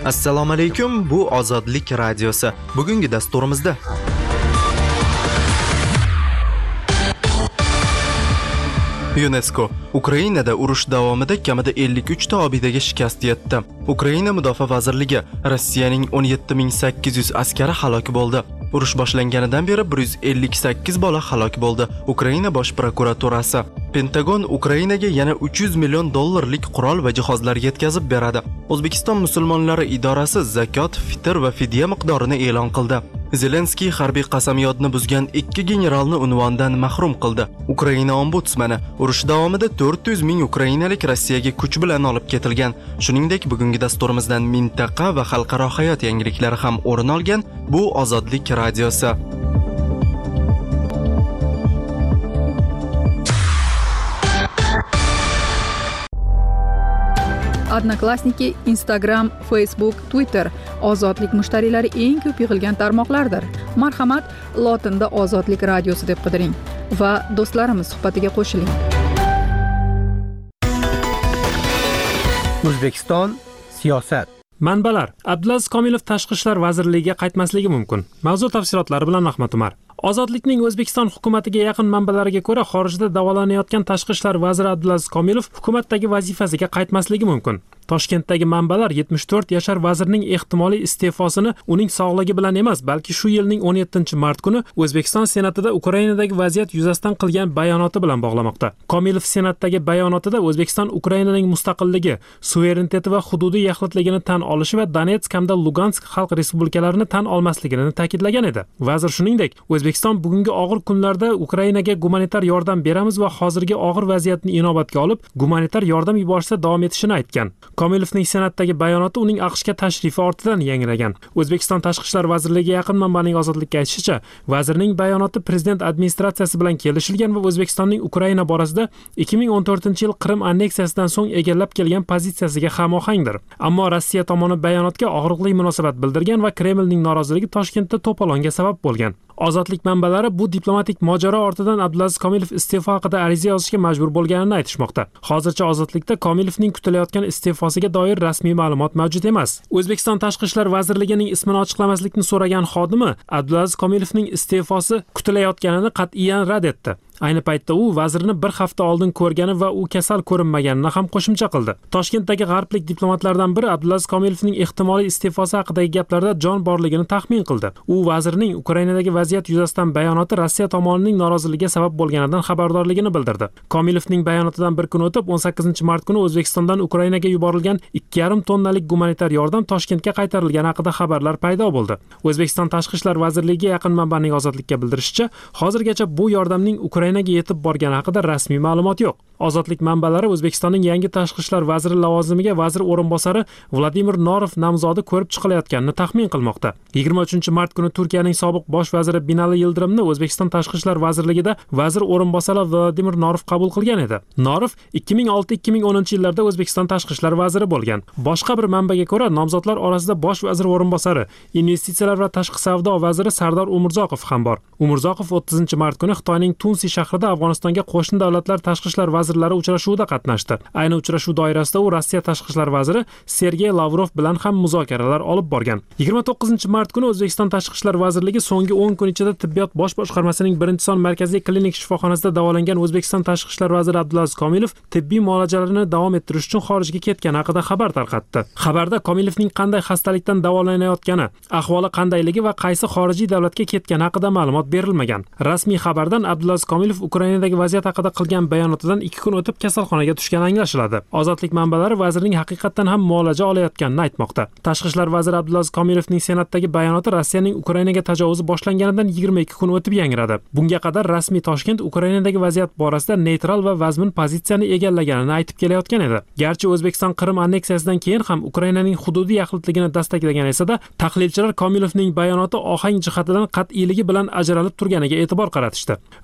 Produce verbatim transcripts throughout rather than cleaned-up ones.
Assalomu alaykum, bu Ozodlik radiosi. Bugungi dasturimizda UNESCO Ukrainada urush davomida kamida ellik uch ta obidaga shikast yetdi. Ukraina mudofaa vazirligi Rossiyaning o'n yetti ming sakkiz yuz askari halok bo'ldi. Urush boshlanganidan beri bir yuz ellik sakkiz bola halok bo'ldi. Ukraina bosh prokuraturasi Pentagon Ukrainaga yana uch yuz million dollarlik qurol va jihozlar yetkazib beradi. O'zbekiston musulmonlari idorasi zakot, fitr va fidya miqdorini e'lon qildi. Zelenskiy harbiy qasamyodni buzgan ikki generalni unvondan mahrum qildi. Ukraina ombudsmani urush davomida to'rt yuz ming ukrainalik Rossiyaga kuch bilan olib ketilgan. Shuningdek, bugungi dasturimizdan mintaqa va xalqaro hayot yangiliklari ham o'rin olgan. Bu Ozodlik radiosi. Odnoklassniki, Instagram, Facebook, Twitter ozodlik mushtariylari eng ko'p yig'ilgan tarmoqlardir. Marhamat, lotinda Ozodlik radiosi deb qidiring va do'stlarimiz suhbatiga qo'shiling. O'zbekiston siyosat. Manbalar: Abdulaziz Komilov Tashqi ishlar vazirligiga qaytmasligi mumkin. Mavzu tafsilotlari bilan Ahmad Umar. Ozodlikning O'zbekiston hukumatiga yaqin manbalariga ko'ra, xorijda davolanayotgan Tashqi ishlar vaziri Abdulaziz Komilov hukumatdagi vazifasiga qaytmasligi mumkin. Toshkentdagi manbalar yetmish to'rt yashar vazirning ehtimoliy iste'fosini uning sog'ligi bilan emas, balki shu yilning o'n yettinchi mart kuni O'zbekiston Senatida Ukrainadagi vaziyat yuzasidan qilgan bayonoti bilan bog'lamoqda. Komilov Senatdagi bayonotida O'zbekiston Ukrainaning mustaqilligi, suvereniteti va hududiy yaxlitligini tan olishi va Donetsk hamda Lugansk xalq respublikalarini tan olmasligini ta'kidlagan edi. Vazir shuningdek, O'zbekiston bugungi og'ir kunlarda Ukrainaga gumanitar yordam beramiz va hozirgi og'ir vaziyatni inobatga olib, gumanitar yordam yuborishda davom etishini aytgan. Komilovning Senatdagi bayonoti uning AQShga tashrifi ortidan yangragan. O'zbekiston Tashqi ishlar vazirligiga yaqin manbaning Ozodlikka aytishicha, vazirning bayonoti prezident administratsiyasi bilan kelishilgan va O'zbekistonning Ukraina borasida ikki ming o'n to'rtinchi yil Qrim anneksiyasidan so'ng egallab kelgan pozitsiyasiga hamohangdir. Ammo Rossiya tomoni bayonotga og'riqli munosabat bildirgan va Kremlning noroziligi Toshkentda to'polonga sabab bo'lgan. Ozodlik manbalari bu diplomatik mojaro ortidan Abdulaziz Komilov iste'fo haqida ariza yozishga majbur bo'lganini aytishmoqda. Hozircha Ozodlikda Komilovning kutilayotgan iste'fosiga doir rasmiy ma'lumot mavjud emas. O'zbekiston Tashqi ishlar vazirligining ismini ochiqlamaslikni so'ragan xodimi Abdulaziz Komilovning iste'fosi kutilayotganini qat'iyan rad etdi. Ayni paytda u vazirni bir hafta oldin ko'rgani va u kasal ko'rinmaganini ham qo'shimcha qildi. Toshkentdagi g'arblik diplomatlardan biri Abdulaziz Komilovning ehtimoliy iste'fosi haqidagi gaplarda jon borligini taxmin qildi. U vazirning Ukrainadagi vaziyat yuzasidan bayonoti Rossiya tomonining noroziligiga sabab bo'lganidan xabardorligini bildirdi. Komilovning bayonotidan bir kun o'tib o'n sakkizinchi mart kuni O'zbekistondan Ukrainaga yuborilgan ikki yarim tonnalik gumanitar yordam Toshkentga qaytarilgani haqida xabarlar paydo bo'ldi. O'zbekiston Tashqi ishlar vazirligiga yaqin manbaning Ozodlikka bildirishicha, hozirgacha bu yordamning Ukrainaga yetib borgani haqida rasmiy ma'lumot yo'q. Ozodlik manbalari O'zbekistonning yangi tashqi ishlar vaziri lavozimiga vazir o'rinbosari Vladimir Norov nomzodi ko'rib chiqilayotganini taxmin qilmoqda. yigirma uchinchi mart kuni Turkiyaning sobiq bosh vaziri Binali Yildirimni O'zbekiston Tashqi ishlar vazirligida vazir o'rinbosari Vladimir Norov qabul qilgan edi. Norov ikki ming olti ikki ming o'ninchi yillarda O'zbekiston Tashqi ishlar vaziri bo'lgan. Boshqa bir manbaga ko'ra, nomzodlar orasida bosh vazir o'rinbosari, investitsiyalar va tashqi savdo vaziri Sardor Umurzoqov ham bor. Umurzoqov o'ttizinchi mart kuni Xitoyning Tunsi shahrida Afg'onistonga qo'shni davlatlar tashqi ishlar vazirlari uchrashuvida qatnashdi. Ayni uchrashuv doirasida u Rossiya tashqi ishlar vaziri Sergey Lavrov bilan ham muzokaralar olib borgan. yigirma to'qqizinchi mart kuni O'zbekiston Tashqi ishlar vazirligi so'nggi o'n kun ichida tibbiyot bosh boshqarmasining birinchi son markaziy klinik shifoxonasida davolangan O'zbekiston Tashqi ishlar vaziri Abdulaziz Komilov tibbiy muolajalarini davom ettirish uchun xorijga ketgani haqida xabar tarqatdi. Xabarda Komilovning qanday xastalikdan davolanayotgani, ahvoli qandayligi va qaysi xorijiy davlatga ketgani haqida ma'lumot berilmagan. Rasmiy xabardan Abdulaziz Komilov Ukrainadagi vaziyat haqida qilgan bayonotidan ikki kun o'tib kasalxonaga tushgani anglashiladi. Ozodlik manbalari vazirning haqiqatan ham muolaja olayotganini aytmoqda. Tashqi ishlar vaziri Abdulaziz Komilovning Senatdagi bayonoti Rossiyaning Ukrainaga tajovuzi boshlanganidan yigirma ikki kun o'tib yangradi. Bunga qadar rasmiy Toshkent Ukrainadagi vaziyat borasida neytral va vazmin pozitsiyani egallaganini aytib kelayotgan edi. Garchi O'zbekiston Qrim anneksiyasidan keyin ham Ukrainaning hududiy yaxlitligini dastaklagan esa-da, tahlilchilar Komilovning bayonoti ohang jihatidan qat'iyligi bilan ajralib turganiga e'tibor qaratishdi. Vazir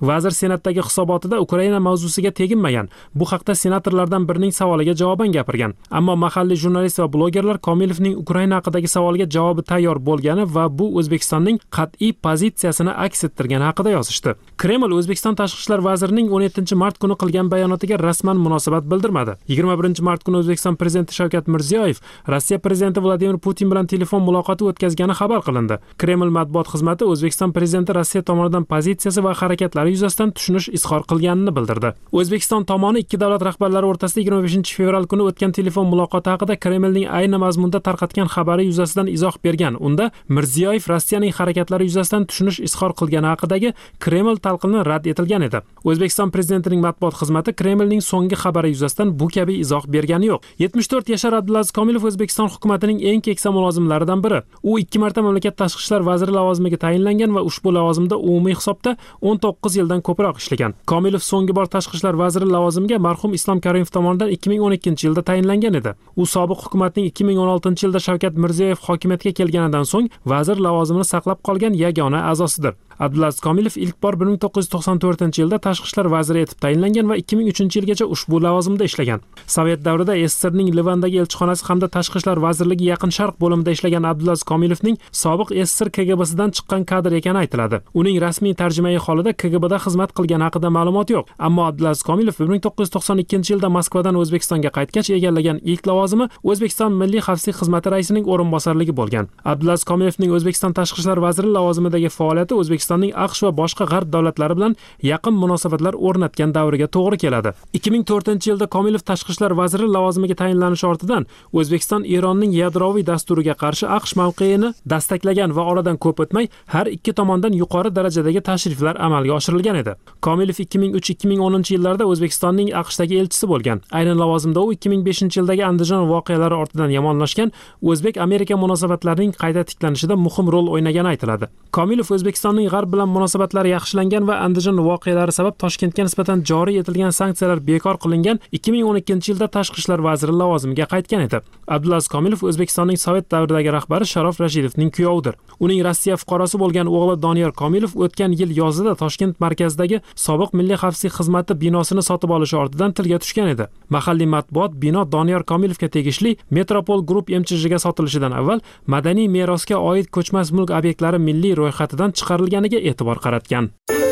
Senatdagi hisobotida Ukraina mavzusiga teginmagan. Bu haqda senatorlardan birining savoliga javoban gapirgan. Ammo mahalliy jurnalist va blogerlar Komilovning Ukraina haqidagi savoliga javobi tayyor bo'lgani va bu O'zbekistonning qat'iy pozitsiyasini aks ettirgani haqida yozishdi. Kreml O'zbekiston tashqi ishlar vazirining o'n yettinchi mart kuni qilgan bayonotiga rasman munosabat bildirmadi. yigirma birinchi mart kuni O'zbekiston prezidenti Shavkat Mirziyoyev Rossiya prezidenti Vladimir Putin bilan telefon muloqoti o'tkazgani xabar qilindi. Kreml matbuot xizmati O'zbekiston prezidenti Rossiya tomonidan pozitsiyasi va harakatlari yuzasidan tushunish izhor qilganini bildirdi. O'zbekiston tomoni ikki davlat rahbarlari o'rtasida yigirma beshinchi fevral kuni o'tgan telefon muloqoti haqida Kremlning ayni mazmunda tarqatgan xabari yuzasidan izoh bergan. Unda Mirziyoyev Rossiyaning harakatlari yuzasidan tushunish izhor qilgani haqidagi Kreml talqini rad etilgan edi. O'zbekiston prezidentining matbuot xizmati Kremlning so'nggi xabari yuzasidan bu kabi izoh bergani yo'q. yetmish to'rt yashar Abdulaziz Komilov O'zbekiston hukumatining eng keksa mulozimlaridan biri. U ikki marta mamlakat tashqi ishlar vaziri lavozimiga tayinlangan va ushbu lavozimda umumiy hisobda o'n to'qqiz yildan ko'proq ishlagan. Komilov so'nggi bor tashqi ishlar vaziri lavozimiga marhum Islom Karimov tomonidan ikki ming o'n ikkinchi yilda tayinlangan edi. U sobiq hukumatning ikki ming o'n oltinchi yilda Shavkat Mirziyoyev hokimiyatga kelganidan so'ng vazir lavozimini saqlab qolgan yagona a'zosidir. Abdulaziz Komilov ilk bor bir ming to'qqiz yuz to'qson to'rtinchi yilda tashqi ishlar vaziri etib tayinlangan va ikki ming uchinchi yilgacha ushbu lavozimda ishlagan. Sovet davrida S S R ning Livandagi elchixonasi hamda tashqi ishlar vazirligi Yaqin Sharq bo'limida ishlagan Abdulaziz Komilovning sobiq S S R K G B'sidan chiqqan kadr ekani aytiladi. Uning rasmiy tarjimai holida K G B'da xizmat qilgani haqida ma'lumot yo'q. Ammo Abdulaziz Komilov bir ming to'qqiz yuz to'qson ikkinchi yilda Moskvadan O'zbekistonga qaytgach egallagan ilk lavozimi O'zbekiston Milliy xavfsizlik xizmati raisining o'rinbosarligi bo'lgan. Abdulaziz Komilovning O'zbekiston tashqi ishlar vaziri lavozimidagi faoliyati O'zbekistonning AQSh va boshqa g'arb davlatlari bilan yaqin munosabatlar o'rnatgan davriga to'g'ri keladi. ikki ming to'rtinchi yilda Komilov tashqi ishlar vaziri lavozimiga tayinlanishi ortidan O'zbekiston Eronning yadroviy dasturiga qarshi AQSh mavqeini dastaklagan va oradan ko'p o'tmay har ikki tomondan yuqori darajadagi tashriflar amalga oshirilgan edi. Komilov ikki ming uch ikki ming o'ninchi yillarda O'zbekistonning AQShdagi elchisi bo'lgan. Aynan lavozimda u ikki ming beshinchi yildagi Andijon voqealari ortidan yomonlashgan O'zbek-Amerika munosabatlarining qayta tiklanishida muhim rol o'ynagani aytiladi. Komilov O'zbekistonning g'arb bilan munosabatlari yaxshilangan va Andijon voqealari sabab Toshkentga nisbatan joriy etilgan sanksiyalar bekor qilingan ikki ming o'n ikkinchi yilda tashqi ishlar vaziri lavozimiga qaytgan edi. Abdulaziz Komilov O'zbekistonning Sovet davridagi rahbari Sharof Rashidovning kuyovidir. Uning Rossiya fuqarosi bo'lgan o'g'li Doniyor Komilov o'tgan yil yozida Toshkent markazidagi sobiq Milliy xavfsizlik xizmati binosini sotib olishi ortidan tilga tushgan edi. Mahalliy matbuot bino Doniyor Komilovga tegishli Metropol Group M Ch Jga sotilishidan avval madaniy merosga oid ko'chmas mulk obyektlari milliy ro'yxatidan chiqarilganiga e'tibor qaratgan.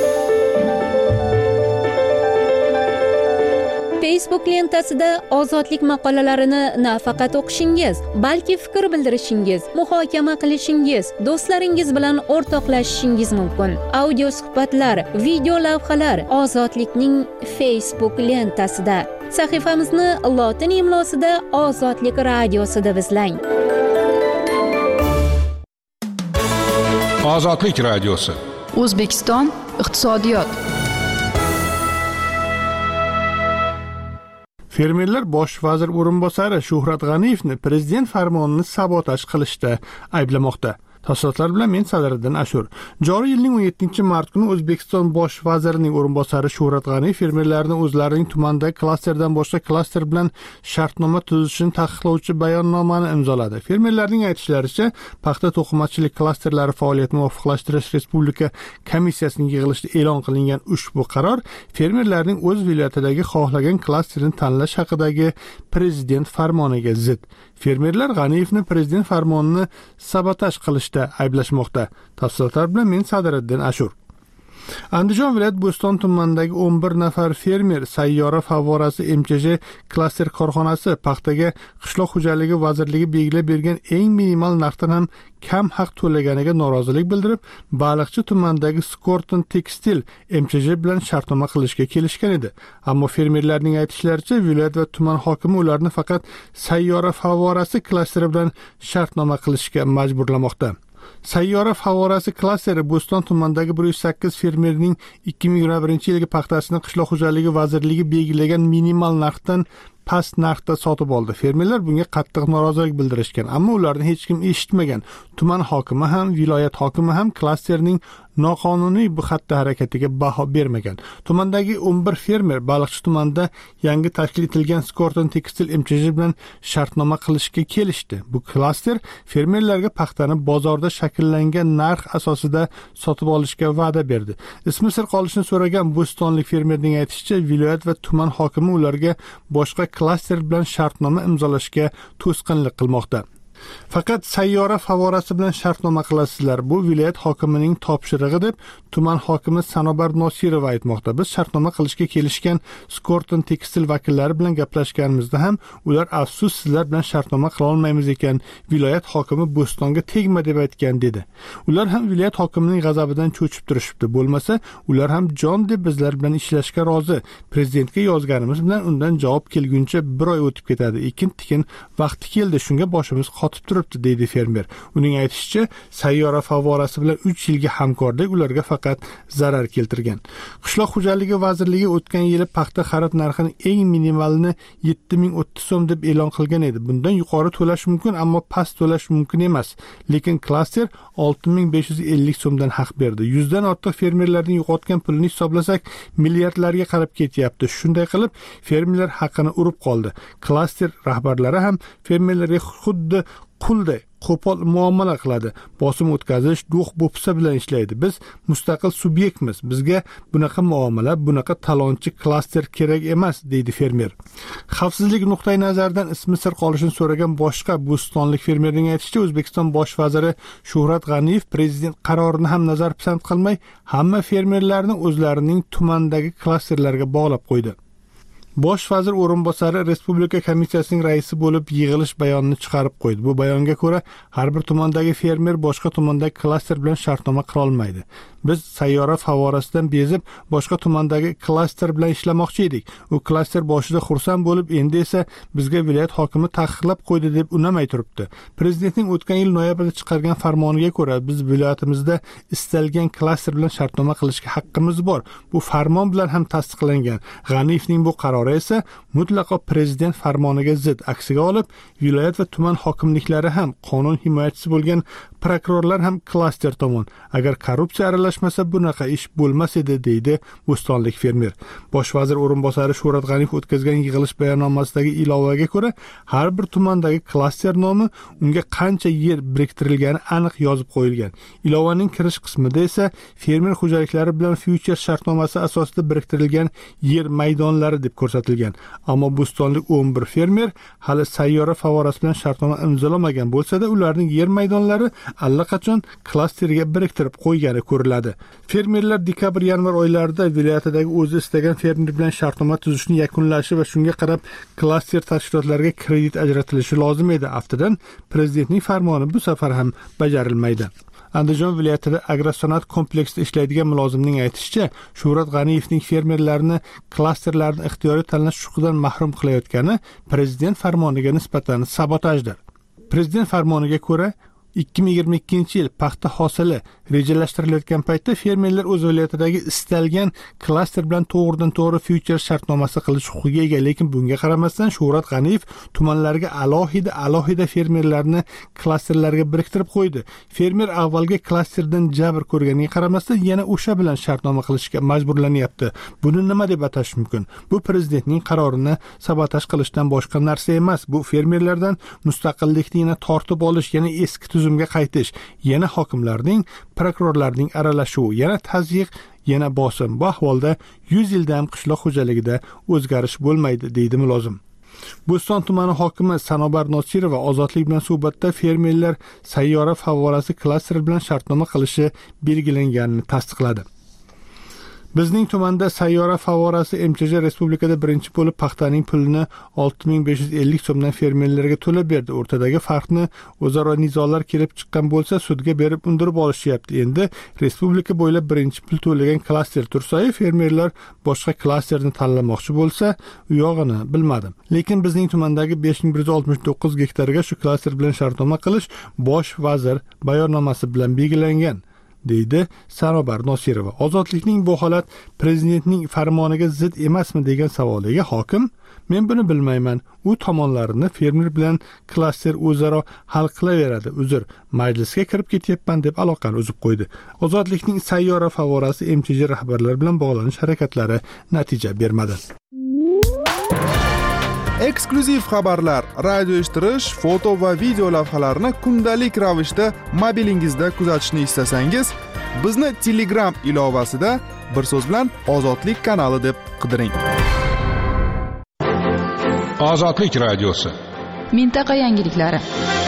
Facebook lentasida ozodlik maqolalarini nafaqat o'qishingiz, balki fikr bildirishingiz, muhokama qilishingiz, do'stlaringiz bilan o'rtoqlashishingiz mumkin. Audio suhbatlar, video lavhalar Ozodlikning Facebook lentasida. Sahifamizni lotin imlosida Ozodlik radiosida izlang. Ozodlik radiosi. O'zbekiston iqtisodiyot. Fermerlar bosh vazir o'rinbosari Shuhrat G'aniyevni prezident farmonini sabotaj qilishda ayblamoqda. Tafsilotlar bilan men Sadiriddin Ashur. Joriy yilning o'n yettinchi mart kuni O'zbekiston bosh vazirining o'rinbosari Shuhrat G'aniyev fermerlarni o'zlarining tumandagi klasterdan boshqa klaster bilan shartnoma tuzishini taqiqlovchi bayonnomani imzoladi. Fermerlarning aytishlaricha, paxta to'qimachilik klasterlari faoliyatini muvofiqlashtirish respublika komissiyasining yig'ilishida e'lon qilingan ushbu qaror fermerlarning o'z viloyatidagi xohlagan klasterini tanlash haqidagi prezident farmoniga zid. Fermerlar G'aniyevni prezident farmonini sabotaj qilishda ayblashmoqda. Tafsilotlar bilan men Sadiriddin Ashur. Andijon viloyat Bo'ston tumanidagi o'n bir nafar fermer sayyora favorasi M Ch J klaster korxonasi paxtaga qishloq xo'jaligi vazirligi belgilab bergan eng minimal narxdan ham kam haq to'laganiga norozilik bildirib, Baliqchi tumanidagi Skorton Tekstil M Ch J bilan shartnoma qilishga kelishgan edi. Ammo fermerlarning aytishlaricha, viloyat va tuman hokimi ularni faqat sayyora favorasi klasteri bilan shartnoma qilishga majburlamoqda. Sayyora favorasi klasteri Bo'ston tumanidagi bir yuz sakkiz fermerning ikki ming yigirma birinchi yilgi paxtasini qishloq xo'jaligi vazirligi belgilagan minimal narxdan past narxda sotib oldi. Fermerlar bunga qattiq norozilik bildirishgan, ammo ularni hech kim eshitmagan. Tuman hokimi ham, viloyat hokimi ham klasterning noqonuniy bu xatti harakatiga baho bermagan. Tumandagi o'n bir fermer Baliqchi tumanida yangi tashkil etilgan Skorton Tekstil M Ch J bilan shartnoma qilishga kelishdi. Bu klaster fermerlarga paxtani bozorda shakllangan narx asosida sotib olishga va'da berdi. Ismi sir qolishini so'ragan bo'stonlik fermerning aytishicha, viloyat va tuman hokimi ularga boshqa klaster bilan shartnoma imzolashga to'sqinlik qilmoqda. Faqat sayyora favorasi bilan shartnoma qilasizlar. Bu viloyat hokimining topshirig'i deb tuman hokimi Sanobar Nosirova aytmoqda. Biz shartnoma qilishga kelishgan Skorton Tekstil vakillari bilan gaplashganimizda ham ular afsus sizlar bilan shartnoma qila olmaymiz ekan, viloyat hokimi Bo'stonga tegma deb aytgan dedi. Ular ham viloyat hokimining g'azabidan cho'chib turishibdi. Bo'lmasa, ular ham jon deb bizlar bilan ishlashga rozi. Prezidentga yozganimiz bilan undan javob kelguncha bir oy o'tib ketadi. Ekin-tikin vaqti keldi, shunga boshimiz qotib turibdi, deydi fermer. Uning aytishicha, sayyora favorasi bilan uch yilga hamkorlik ularga faqat zarar keltirgan. Qishloq xo'jaligi vazirligi o'tgan yili paxta xarid narxini eng minimalini yetti ming o'ttiz so'm deb e'lon qilgan edi. Bundan yuqori to'lash mumkin, ammo past to'lash mumkin emas. Lekin klaster olti ming besh yuz ellik so'mdan haq berdi. yuzdan ortiq fermerlarning yo'qotgan pulini hisoblasak, milliardlarga qarab ketyapti. Shunday qilib, fermerlar haqini urib qoldi. Klaster rahbarlari ham fermerlarga xuddi qulday qo'pol muomala qiladi. Bosim o'tkazish, do'q bo'psa bilan ishlaydi. Biz mustaqil subyektmiz. Bizga bunaqa muomala, bunaqa talonchi klaster kerak emas, deydi fermer. Xavfsizlik nuqtai nazaridan ismi sir qolishini so'ragan boshqa bo'stonlik fermerning aytishicha, O'zbekiston bosh vaziri Shuhrat G'aniyev prezident qarorini ham nazar pisand qilmay, hamma fermerlarni o'zlarining tumandagi klasterlarga bog'lab qo'ydi. Bosh vazir o'rinbosari Respublika komissiyasining raisi bo'lib yig'ilish bayonini chiqarib qo'ydi. Bu bayonga ko'ra, har bir tumandagi fermer boshqa tumandagi klaster bilan shartnoma qila olmaydi. Biz sayyora favorasidan bezib, boshqa tumandagi klaster bilan ishlamoqchi edik. U klaster boshida xursand bo'lib, endi esa bizga viloyat hokimi taqiqlab qo'ydi deb unamay turibdi. Prezidentning o'tgan yil noyabrda chiqargan farmoniga ko'ra, biz viloyatimizda istalgan klaster bilan shartnoma qilishga haqqimiz bor. Bu farmon bilan ham tasdiqlangan. G'aniyevning bu qarori esa mutlaqo prezident farmoniga zid. Aksiga olib, viloyat va tuman hokimliklari ham, qonun himoyachisi bo'lgan prokurorlar ham klaster tomon. Agar korrupsiya aralashmasa bunaqa ish bo'lmas edi, deydi bo'stonlik fermer. Bosh vazir o'rinbosari Shuhrat G'aniyev o'tkazgan yig'ilish bayonnomasidagi ilovaga ko'ra, har bir tumandagi klaster nomi, unga qancha yer biriktirilgani aniq yozib qo'yilgan. Ilovaning kirish qismida esa fermer xo'jaliklari bilan future shartnomasi asosida biriktirilgan yer maydonlari deb ko'rsatilgan. Ammo bo'stonlik o'n bir fermer hali sayyora favorasi bilan shartnoma imzolamagan bo'lsa-da, ularning yer maydonlari allaqachon klasterga biriktirib qo'ygani ko'riladi. Fermerlar dekabr-yanvar oylarida viloyatidagi o'zi istagan fermer bilan shartnoma tuzishni yakunlashi va shunga qarab klaster tashkilotlariga kredit ajratilishi lozim edi. Aftidan prezidentning farmoni bu safar ham bajarilmaydi. Andijon viloyatida agrosanoat kompleksida ishlaydigan mulozimning aytishicha, Shuhrat G'aniyevning fermerlarni klasterlarni ixtiyoriy tanlash huquqidan mahrum qilayotgani prezident farmoniga nisbatan sabotajdir. Prezident farmoniga ko'ra, ikki ming yigirma ikkinchi yil paxta hosili rejalashtirilayotgan paytda fermerlar o'z viloyatidagi istalgan klaster bilan to'g'ridan to'g'ri future shartnomasi qilish huquqiga ega. Lekin bunga qaramasdan Shuhrat G'aniyev tumanlarga alohida alohida fermerlarni klasterlarga biriktirib qo'ydi. Fermer avvalgi klasterdan jabr ko'rganiga qaramasdan yana o'sha bilan shartnoma qilishga majburlanyapti. Buni nima deb atash mumkin? Bu prezidentning qarorini sabotaj qilishdan boshqa narsa emas. Bu fermerlardan mustaqillikni yana tortib olish, yana eski tuzumga qaytish, yana hokimlarning, prokurorlarning aralashuvi, yana tazyiq, yana bosim. Bu ahvolda yuz yilda ham qishloq xo'jaligida o'zgarish bo'lmaydi, deydi mulozim. Bo'ston tumani hokimi Sanobar Nosirova ozodlik bilan suhbatda fermerlar sayyora favorasi klaster bilan shartnoma qilishi belgilanganini tasdiqladi. Bizning tumanda sayyora favorasi M Ch J respublikada birinchi bo'lib paxtaning pulini olti ming besh yuz ellik so'mdan fermerlarga to'lab berdi. O'rtadagi farqni o'zaro nizolar kelib chiqqan bo'lsa, sudga berib undirib olishyapti. Endi respublika bo'ylab birinchi pul to'lagan klaster tursa, fermerlar boshqa klasterni tanlamoqchi bo'lsa, u yog'ini bilmadim. Lekin bizning tumandagi besh ming bir yuz oltmish to'qqiz gektarga shu klaster bilan shartnoma qilish bosh vazir bayonnomasi bilan belgilangan, deydi Sanobar Nosirova. Ozodlikning bu holat prezidentning farmoniga zid emasmi degan savoliga hokim, Men buni bilmayman. U tomonlarini fermer bilan klaster o'zaro hal qilaveradi. Uzr, majlisga kirib ketyapman deb aloqani uzib qo'ydi. Ozodlikning sayyora favorasi M T J rahbarlari bilan bog'lanish harakatlari natija bermadi. Eksklyuziv xabarlar, radio eshittirish, foto va video lavhalarni kundalik ravishda mobilingizda kuzatishni istasangiz, bizni Telegram ilovasida bir so'z bilan Ozodlik kanali deb qidiring. Ozodlik radiosi. Mintaqa yangiliklari.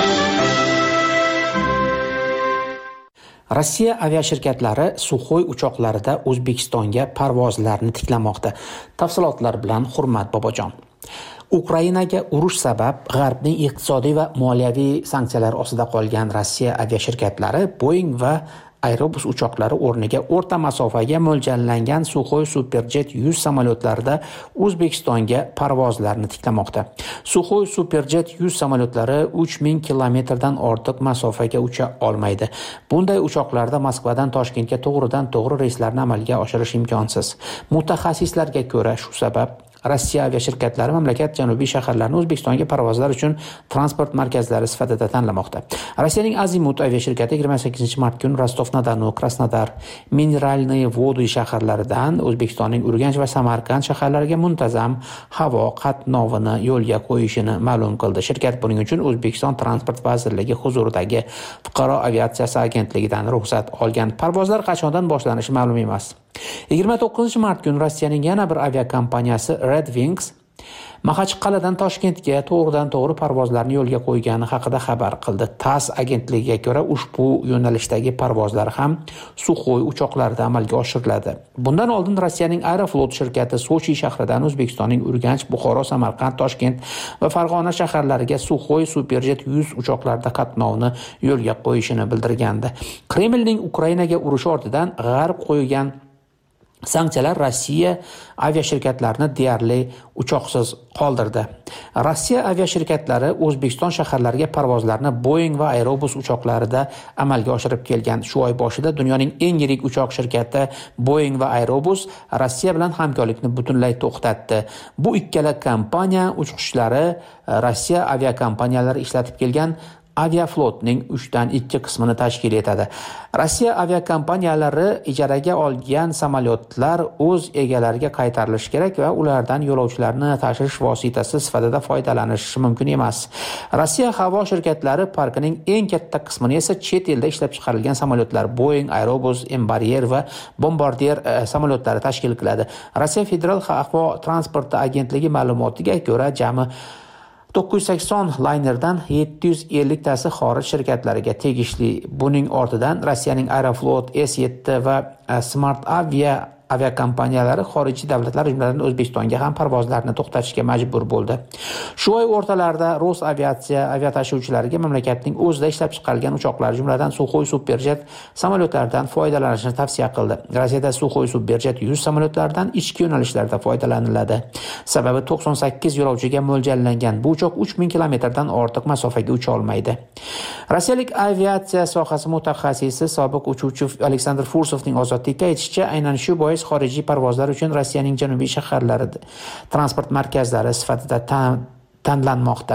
Rossiya aviashirkatlari Suxoy uchoqlarida O'zbekistonga parvozlarni tiklamoqda. Tafsilotlar bilan Hurmat Bobojon. Ukrainaga urush sabab G'arbning iqtisodiy va moliyaviy sanksiyalar ostida qolgan Rossiya aviashirkatlari Boeing va Airbus uchoqlari o'rniga o'rta masofaga mo'ljallangan Suxoy Superjet yuz samolyotlarida O'zbekistonga parvozlarni tiklamoqda. Suxoy Superjet yuz samolyotlari uch ming kilometrdan ortiq masofaga ucha olmaydi. Bunday uchoqlarda Moskvadan Toshkentga to'g'ridan-to'g'ri reyslarni amalga oshirish imkonsiz. Mutaxassislarga ko'ra, shu sabab Rossiya aviashirkatlari mamlakat janubiy shaharlarini O'zbekistonga parvozlar uchun transport markazlari sifatida tanlamoqda. Rossiyaning Azimut aviashirkati yigirma sakkizinchi mart kuni Rostov-na-Donu, Krasnodar, Mineralniy Vody shaharlaridan O'zbekistonning Urganch va Samarqand shaharlariga muntazam havo qatnovini yo'lga qo'yishini ma'lum qildi. Shirkat buning uchun O'zbekiston Transport vazirligi huzuridagi Fuqaro aviatsiyasi agentligidan ruxsat olgan. Parvozlar qachondan boshlanishi ma'lum emas. yigirma to'qqizinchi mart kuni Rossiyaning yana bir aviakompaniyasi Red Wings Maxachqal'adan Toshkentga to'g'ridan-to'g'ri parvozlarni yo'lga qo'ygani haqida xabar qildi. TASS agentligiga ko'ra ushbu yo'nalishdagi parvozlar ham Suxoy uchoqlarida amalga oshiriladi. Bundan oldin Rossiyaning Aeroflot shirkati Sochi shahridan O'zbekistonning Urganch, Buxoro, Samarqand, Toshkent va Farg'ona shaharlariga Suxoy Superjet yuz uchoqlarida qatnovni yo'lga qo'yishini bildirgandi. Kremlning Ukrainaga urushi ortidan G'arb qo'ygan sanksiyalar Rossiya aviashirkatlarini deyarli uchoqsiz qoldirdi. Rossiya aviashirkatlari O'zbekiston shaharlariga parvozlarni Boeing va Airbus uchoqlarida amalga oshirib kelgan. Shu oy boshida dunyoning eng yirik uchoq shirkati Boeing va Airbus Rossiya bilan hamkorlikni butunlay to'xtatdi. Bu ikkala kompaniya uchqishlari Rossiya aviakompaniyalari ishlatib kelgan Aviaflotning uchdan ikki qismini tashkil etadi. Rossiya aviakompaniyalari ijaraga olgan samolyotlar o'z egalariga qaytarilishi kerak va ulardan yo'lovchilarni tashish vositasi sifatida foydalanishi mumkin emas. Rossiya havo shirkatlari parkining eng katta qismini esa chet elda ishlab chiqarilgan samolyotlar Boeing, Airbus, Embraer va Bombardier samolyotlari tashkil qiladi. Rossiya Federal havo transporti agentligi ma'lumotiga ko'ra, jami to'qqiz yuz sakson laynerdan yetti yuz ellik tasi xorij shirkatlariga tegishli. Buning ortidan Rossiyaning Aeroflot, S yetti va Smart Avia aviakompaniyalari xorijiy davlatlar, jumladan O'zbekistonga ham parvozlarni to'xtatishga majbur bo'ldi. Shu oy o'rtalarida Rosaviatsiya aviatashuvchilariga mamlakatning o'zida ishlab chiqarilgan uchoqlar, jumladan Suxoy Superjet samolyotlaridan foydalanishni tavsiya qildi. Rossiyada Suxoy Superjet yuz samolyotlaridan ichki yo'nalishlarda foydalaniladi. Sababi to'qson sakkiz yo'lovchiga mo'ljallangan bu uchoq uch ming kilometrdan ortiq masofaga ucha olmaydi. Rossiyalik aviatsiya sohasi mutaxassisi sobiq uchuvchi Aleksandr Fursovning Ozodlikka aytishicha, aynan shu bois xorijiy parvozlar uchun Rossiyaning janubiy shaharlarida transport markazlari sifatida tanlanmoqda.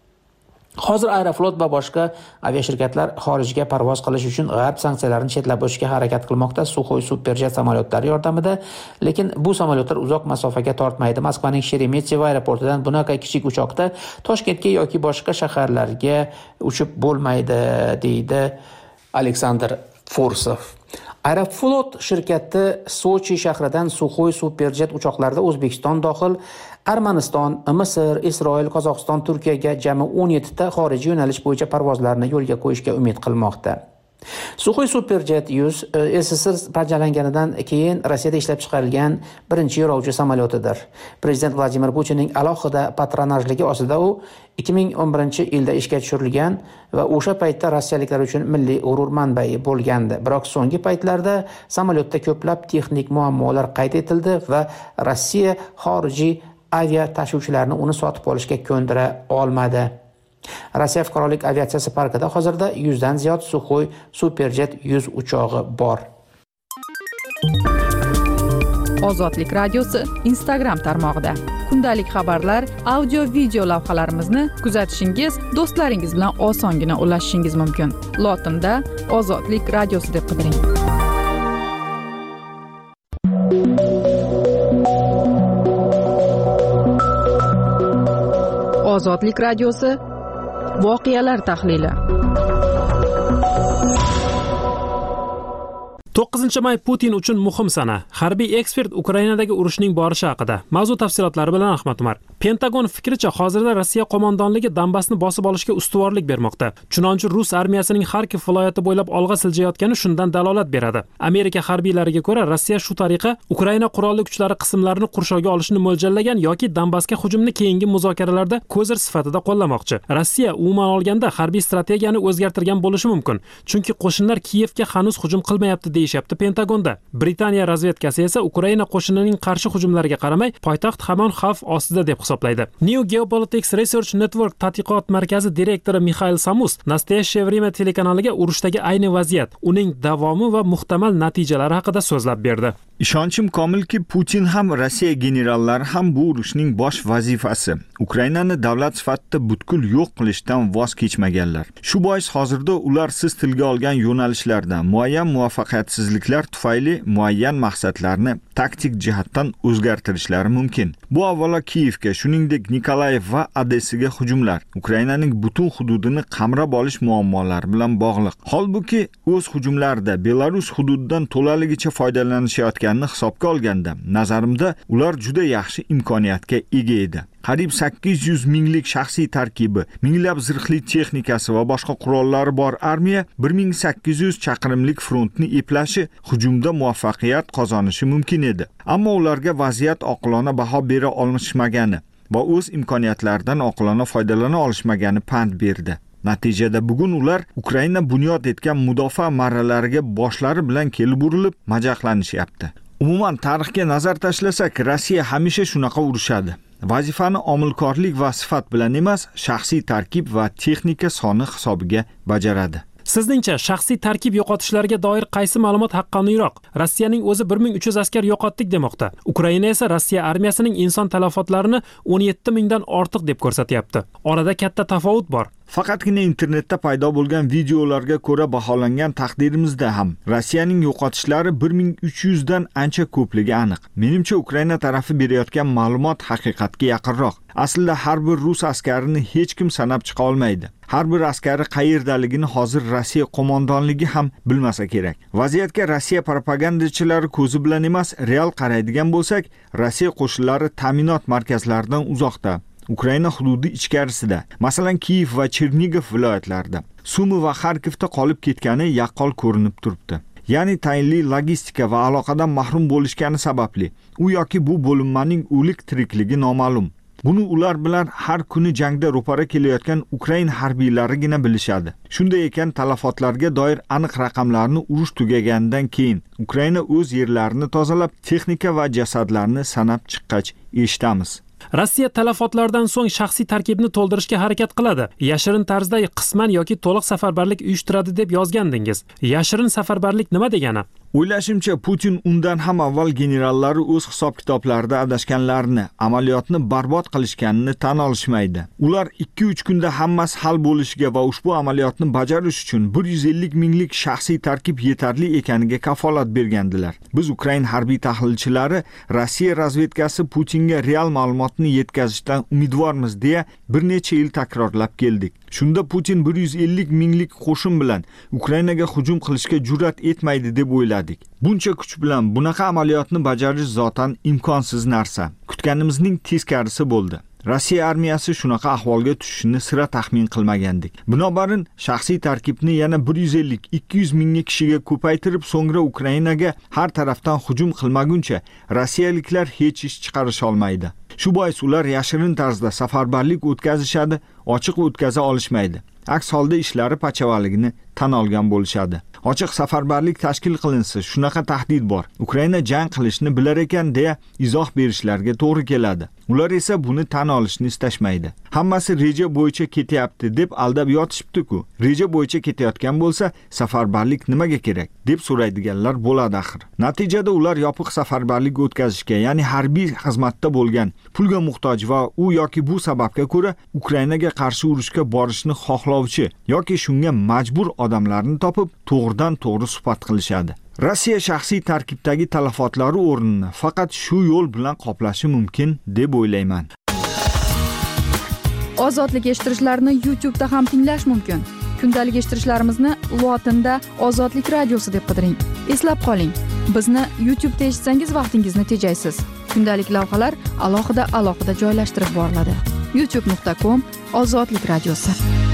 Hozir Aeroflot va boshqa aviashirkatlar xorijga parvoz qilish uchun G'arb sanksiyalarini chetlab o'tishga harakat qilmoqda. Suxoy Superjet samolyotlari yordamida, lekin bu samolyotlar uzoq masofaga tortmaydi. Moskvaning Sheremetyevo aeroportidan bunaqa kichik uchoqda Toshkentga yoki boshqa shaharlarga uchib bo'lmaydi, deydi Aleksandr Fursov. Aeroflot shirkati Sochi shahridan Suxoy Superjet uchoqlarida O'zbekiston dohil Armaniston, Misr, Isroil, Qozog'iston, Turkiyaga jami o'n yetti ta xorijiy yo'nalish bo'yicha parvozlarni yo'lga qo'yishga umid qilmoqda. Suxoy Superjet yuz S S R parchalanganidan keyin Rossiyada ishlab chiqarilgan birinchi yo'lovchi samolyotidir. Prezident Vladimir Putinning alohida patronajligi ostida u ikki ming o'n birinchi yilda ishga tushirilgan va o'sha paytda rossiyaliklar uchun milliy g'urur manbai bo'lgandi. Biroq so'nggi paytlarda samolyotda ko'plab texnik muammolar qayd etildi va Rossiya xorijiy avia tashuvchilarni uni sotib olishga ko'ndira olmadi. Rossiya fuqarolik aviatsiyasi parkida hozirda yuzdan ziyod Suxoy Superjet yuz uchog'i bor. Ozodlik radiosi Instagram tarmog'ida. Kundalik kundalik xabarlar, audio video lavhalarimizni kuzatishingiz, do'stlaringiz bilan osongina ulashishingiz mumkin. Lotinda Ozodlik radiosi deb qidiring. Ozodlik radiosi voqealar tahlili. to'qqizinchi may Putin uchun muhim sana. Harbiy ekspert Ukrainadagi urushning borishi haqida. Mavzu tafsilotlari bilan Ahmad Umar. Pentagon fikricha, hozirda Rossiya qo'mondonligi Donbassni bosib olishga ustuvorlik bermoqda. Chunonchi Rus armiyasining Xarkov viloyati bo'ylab olg'a siljayotgani shundan dalolat beradi. Amerika harbiylariga ko'ra, Rossiya shu tariqa Ukraina qurolli kuchlari qismlarini qurshovga olishni mo'ljallagan yoki Donbassga hujumni keyingi muzokaralarda ko'zir sifatida qo'llamoqchi. Rossiya umuman olganda harbiy strategiyani o'zgartirgan bo'lishi mumkin, chunki qo'shinlar Kiyevga hanuz hujum qilmayapti deyishyapti Pentagonda. Britaniya razvedkasi esa Ukraina qo'shinining qarshi hujumlariga qaramay, poytaxt hamon xavf ostida deb hisoblaydi. New Geopolitics Research Network tadqiqot markazi direktori Mixail Samus Nastoyashye время telekanaliga urushdagi ayni vaziyat, uning davomi va muhtamal natijalari haqida so'zlab berdi. Ishonchim komilki, Putin ham Rossiya generallari ham bu urushning bosh vazifasi Ukrainani davlat sifatida butkul yo'q qilishdan voz kechmaganlar. Shu bois hozirda ular siz tilga olgan yo'nalishlarda muayyan muvaffaqiyatsizliklar tufayli muayyan maqsadlarni taktik jihatdan o'zgartirishlari mumkin. Bu avvalo Kiyevga, shuningdek Nikolayev va Odessaga hujumlar, Ukrainaning butun hududini qamrab olish muammolari bilan bog'liq. Holbuki o'z hujumlarida Belarus hududidan to'laligicha foydalanishayotganini hisobga olganda, nazarimda ular juda yaxshi imkoniyatga ega edi. Qariyb sakkiz yuz minglik shaxsiy tarkibi, minglab zirhli texnikasi va boshqa qurollari bor armiya bir ming sakkiz yuz chaqirimlik frontni eplashi, hujumda muvaffaqiyat qozonishi mumkin edi. Ammo ularga vaziyat oqilona baho bera olishmagani va o'z imkoniyatlaridan oqilona foydalana olishmagani pand berdi. Natijada bugun ular Ukraina bunyod etgan mudofaa marralariga boshlari bilan kelib urilib, majaqlanishyapti. Umuman tarixga nazar tashlasak, Rossiya hamisha shunaqa urushadi. Vazifani omilkorlik va sifat bilan emas, shaxsiy tarkib va texnika soni hisobiga bajaradi. Sizningcha shaxsiy tarkib yo'qotishlarga doir qaysi ma'lumot haqqoniyroq? Rossiyaning o'zi bir ming uch yuz askar yo'qotdik demoqda. Ukraina esa Rossiya armiyasining inson talafotlarini o'n yetti mingdan ortiq deb ko'rsatyapti. Orada katta tafovut bor. Faqatgina internetda paydo bo'lgan videolarga ko'ra baholangan taqdirimizda ham Rossiyaning yo'qotishlari bir ming uch yuz dan ancha ko'pligi aniq. Menimcha Ukraina tarafi berayotgan ma'lumot haqiqatga yaqinroq. Aslida har bir rus askarini hech kim sanab chiqa olmaydi. Har bir askari qayerdaligini hozir Rossiya qo'mondonligi ham bilmasa kerak. Vaziyatga Rossiya propagandachilari ko'zi bilan emas, real qaraydigan bo'lsak, Rossiya qo'shinlari ta'minot markazlaridan uzoqda, Ukraina hududi ichkarisida, masalan Kiyev va Chernigov viloyatlarida, Sumi va Xarkovda qolib ketgani yaqqol ko'rinib turibdi. Ya'ni tayinli logistika va aloqadan mahrum bo'lishgani sababli u yoki bu bo'linmaning o'lik tirikligi noma'lum. Buni ular bilan har kuni jangda ro'para kelayotgan Ukraina harbiylarigina bilishadi. Shunday ekan, talafotlarga doir aniq raqamlarni urush tugaganidan keyin Ukraina o'z yerlarini tozalab, texnika va jasadlarni sanab chiqqach eshitamiz. Rossiya talafotlardan so'ng shaxsiy tarkibni to'ldirishga harakat qiladi. Yashirin tarzda qisman yoki to'liq safarbarlik uyushtiradi deb yozgandingiz. Yashirin safarbarlik nima degani? O'ylashimcha, Putin undan ham avval generallari o'z hisob-kitoblarida adashganlarini, amaliyotni barbod qilishganini tan olishmaydi. Ular ikki uch kunda hammasi hal bo'lishiga va ushbu amaliyotni bajarish uchun bir yuz ellik minglik shaxsiy tarkib yetarli ekaniga kafolat bergandilar. Biz Ukraina harbiy tahlilchilari Rossiya razvedkasi Putinga real ma'lumotni yetkazishdan umidvormiz deya bir necha yil takrorlab keldik. Shunda Putin bir yuz ellik minglik qo'shin bilan Ukrainaga hujum qilishga jur'at etmaydi deb o'yladik. Buncha kuch bilan bunaqa amaliyotni bajarish zotan imkonsiz narsa. Kutganimizning teskarisi bo'ldi. Rossiya armiyasi shunaqa ahvolga tushishini sira taxmin qilmagandik. Binobarin shaxsiy tarkibni yana bir yuz ellik ikki yuz mingga kishiga ko'paytirib, so'ngra Ukrainaga har tarafdan hujum qilmaguncha rossiyaliklar hech ish chiqarisha olmaydi. Shu bois ular yashirin tarzda safarbarlik o'tkazishadi, ochiq o'tkaza olishmaydi. Aks holda ishlari pachavaligini tan olgan bo'lishadi. Ochiq safarbarlik tashkil qilinsa, shunaqa tahdid bor. Ukraina jang qilishni bilar ekan deya izoh berishlariga to'g'ri keladi. Ular esa buni tan olishni istashmaydi. Hammasi reja bo'yicha ketyapti deb aldab yotishibdi-ku. Reja bo'yicha ketayotgan bo'lsa, safarbarlik nimaga kerak deb so'raydiganlar bo'ladi axir. Natijada ular yopiq safarbarlik o'tkazishga, ya'ni harbiy xizmatda bo'lgan, pulga muhtoj va u yoki bu sababga ko'ra Ukrainaga qarshi urushga borishni xohlovchi yoki shunga majbur odamlarni topib, to'g'ridan to'g'ri suhbat qilishadi. Rossiya shaxsiy tarkibdagi talafotlari o'rnini faqat shu yo'l bilan qoplashi mumkin deb o'ylayman. Ozodlik eshittirishlarni YouTube da ham tinglash mumkin. Kundalik eshittirishlarimizni lotinda Ozodlik radiosi deb qidiring. Eslab qoling, bizni YouTube da eshitsangiz vaqtingizni tejaysiz. Kundalik lavhalar alohida alohida joylashtirib boriladi. youtube nuqta com Ozodlik radiosi.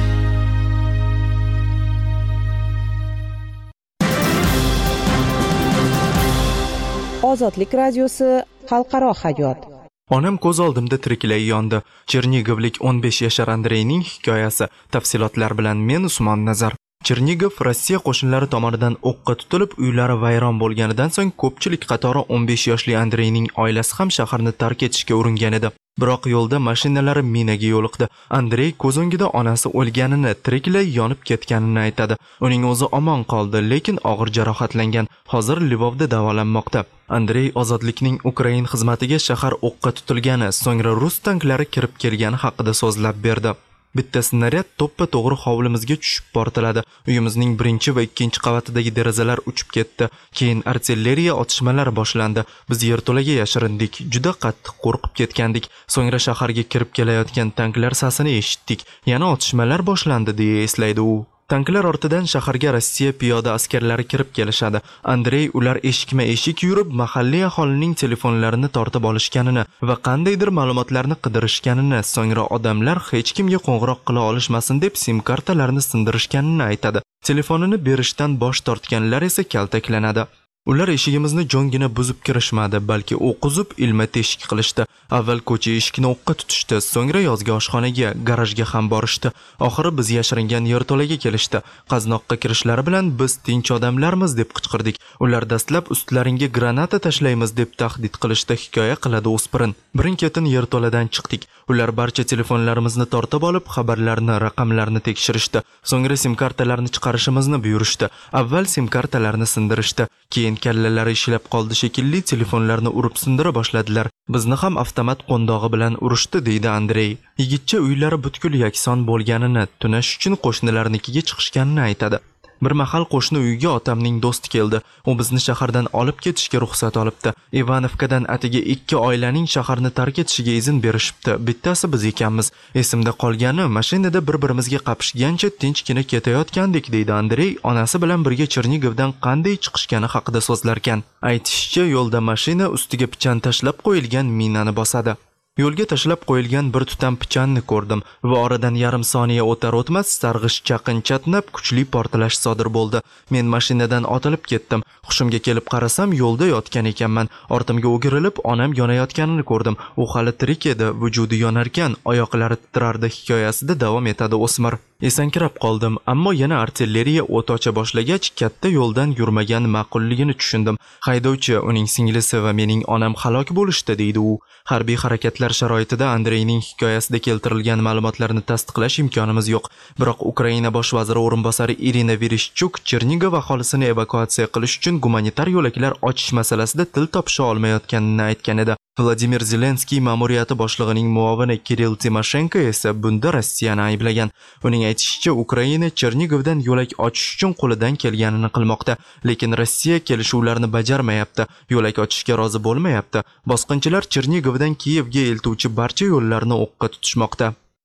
Ozodlik radiosi xalqaro hayot. Onam ko'z oldimda tiriklay yondi. Chernigivlik o'n besh yashar Andreyning hikoyasi. Tafsilotlar bilan men Usmon Nazar. Chernigov Rossiya qo'shinlari tomonidan o'qqa tutilib, uylari vayron bo'lganidan so'ng ko'pchilik qatori o'n besh yoshli Andreyning oilasi ham shaharni tark etishga uringan edi. Biroq yo'lda mashinalari minaga yo'liqdi. Andrey ko'z o'ngida onasi o'lganini, tiriklay yonib ketganini aytadi. Uning o'zi omon qoldi, lekin og'ir jarohatlangan. Hozir Lvovda davolanmoqda. Andrey ozodlikning Ukrain xizmatiga shahar o'qqa tutilgani, so'ngra rus tanklari kirib kelgani haqida so'zlab berdi. Bitta snaryad to'ppa to'g'ri hovlimizga tushib portladi. Uyimizning birinchi va ikkinchi qavatidagi derazalar uchib ketdi. Keyin artilleriya otishmalari boshlandi. Biz yerto'laga yashirindik. Juda qattiq qo'rqib ketgandik. So'ngra shaharga kirib kelayotgan tanklar sasini eshitdik. Yana otishmalar boshlandi deya eslaydi u. Tanklar ortidan shaharga Rossiya piyoda askarlari kirib kelishadi. Andrey ular eshikma-eshik yurib, mahalliy aholining telefonlarini tortib olishganini va qandaydir ma'lumotlarni qidirishganini, so'ngra odamlar hech kimga qo'ng'iroq qila olishmasin deb sim kartalarni sindirishganini aytadi. Telefonini berishdan bosh tortganlar esa kaltaklanadi. Ular eshigimizni jongina buzib kirishmadi, balki o'q uzib ilma teshik qilishdi. Avval ko'cha eshikni o'qqa tutishdi, so'ngra yozgi oshxonaga, garajga ham borishdi. Oxiri biz yashiringan yerto'laga kelishdi. Qaznoqqa kirishlari bilan biz tinch odamlarmiz deb qichqirdik. Ular dastlab ustlaringga granata tashlaymiz deb tahdid qilishdi, hikoya qiladi o'spirin. Birin-ketin yerto'ladan chiqdik. Ular barcha telefonlarimizni tortib olib, xabarlarni, raqamlarni tekshirishdi. So'ngra sim kartalarni chiqarishimizni buyurishdi. Avval sim kartalarni sindirishdi. Keyin kallalari ishlab qoldi shekilli, telefonlarni urib sindira boshladilar. Bizni ham avtomat qo'ndog'i bilan urishdi, deydi Andrey. Yigitcha uylari butkul yakson bo'lganini, tunash uchun qo'shnilarnikiga chiqishganini aytadi. Bir mahal qo'shni uyga otamning do'sti keldi. U bizni shahardan olib ketishga ruxsat olibdi. Ivanovkadan atigi ikki oilaning shaharni tark etishiga izn berishibdi. Bittasi biz ekanmiz. Esimda qolgani, mashinada bir-birimizga qapishgancha tinchgina ketayotgandik, deydi Andrey, onasi bilan birga Chernigovdan qanday chiqishgani haqida so'zlarkan. Aytishicha, yo'lda mashina ustiga pichan tashlab qo'yilgan minani bosadi. Yo'lga tashlab qo'yilgan bir tutam pichanni ko'rdim va oradan yarim soniya o'tar o'tmas sarg'ish chaqin chatnab kuchli portlash sodir bo'ldi. Men mashinadan otilib ketdim. Hushimga kelib qarasam, yo'lda yotgan ekanman. Ortimga o'girilib, onam yonayotganini ko'rdim. U hali tirik edi, vujudi yonarkan, oyoqlari titrardi, hikoyasida davom etadi o'smir. Esankirab qoldim, ammo yana artilleriya o't ocha boshlagach, katta yo'ldan yurmagan ma'qulligini tushundim. Haydovchi, uning singlisi va mening onam halok bo'lishdi, deydi u. Harbiy harakatlar sharoitida Andreyning hikoyasida keltirilgan ma'lumotlarni tasdiqlash imkonimiz yo'q. Biroq Ukraina bosh vaziri o'rinbosari Irina Vereshchuk Chernigov aholisini evakuatsiya qilish uchun gumanitar yo'laklar ochish masalasida til topisha olmayotganini aytgan edi. Vladimir Zelenskiy ma'muriyati boshlig'ining muovini Kirill Timoshenko esa bunda Rossiyani ayblagan. Uning aytishicha, Ukraina Chernigovdan yo'lak ochish uchun qo'lidan kelganini qilmoqda, lekin Rossiya kelishuvlarni bajarmayapti, yo'lak ochishga rozi bo'lmayapti. Bosqinchilar Chernigovdan Kiyevga eltuvchi barcha yo'llarni o'qqa tutishmoqda.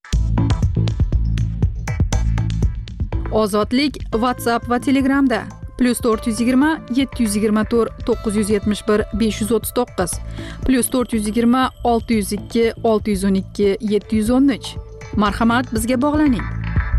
Ozodlik WhatsApp va Telegramda plus to'rt yuz yigirma yetti yuz yigirma to'rt to'qqiz yuz yetmish bir besh yuz o'ttiz to'qqiz plus to'rt yuz yigirma olti yuz ikki olti yuz o'n ikki yetti yuz o'n uch. Marhamat, bizga bog'laning.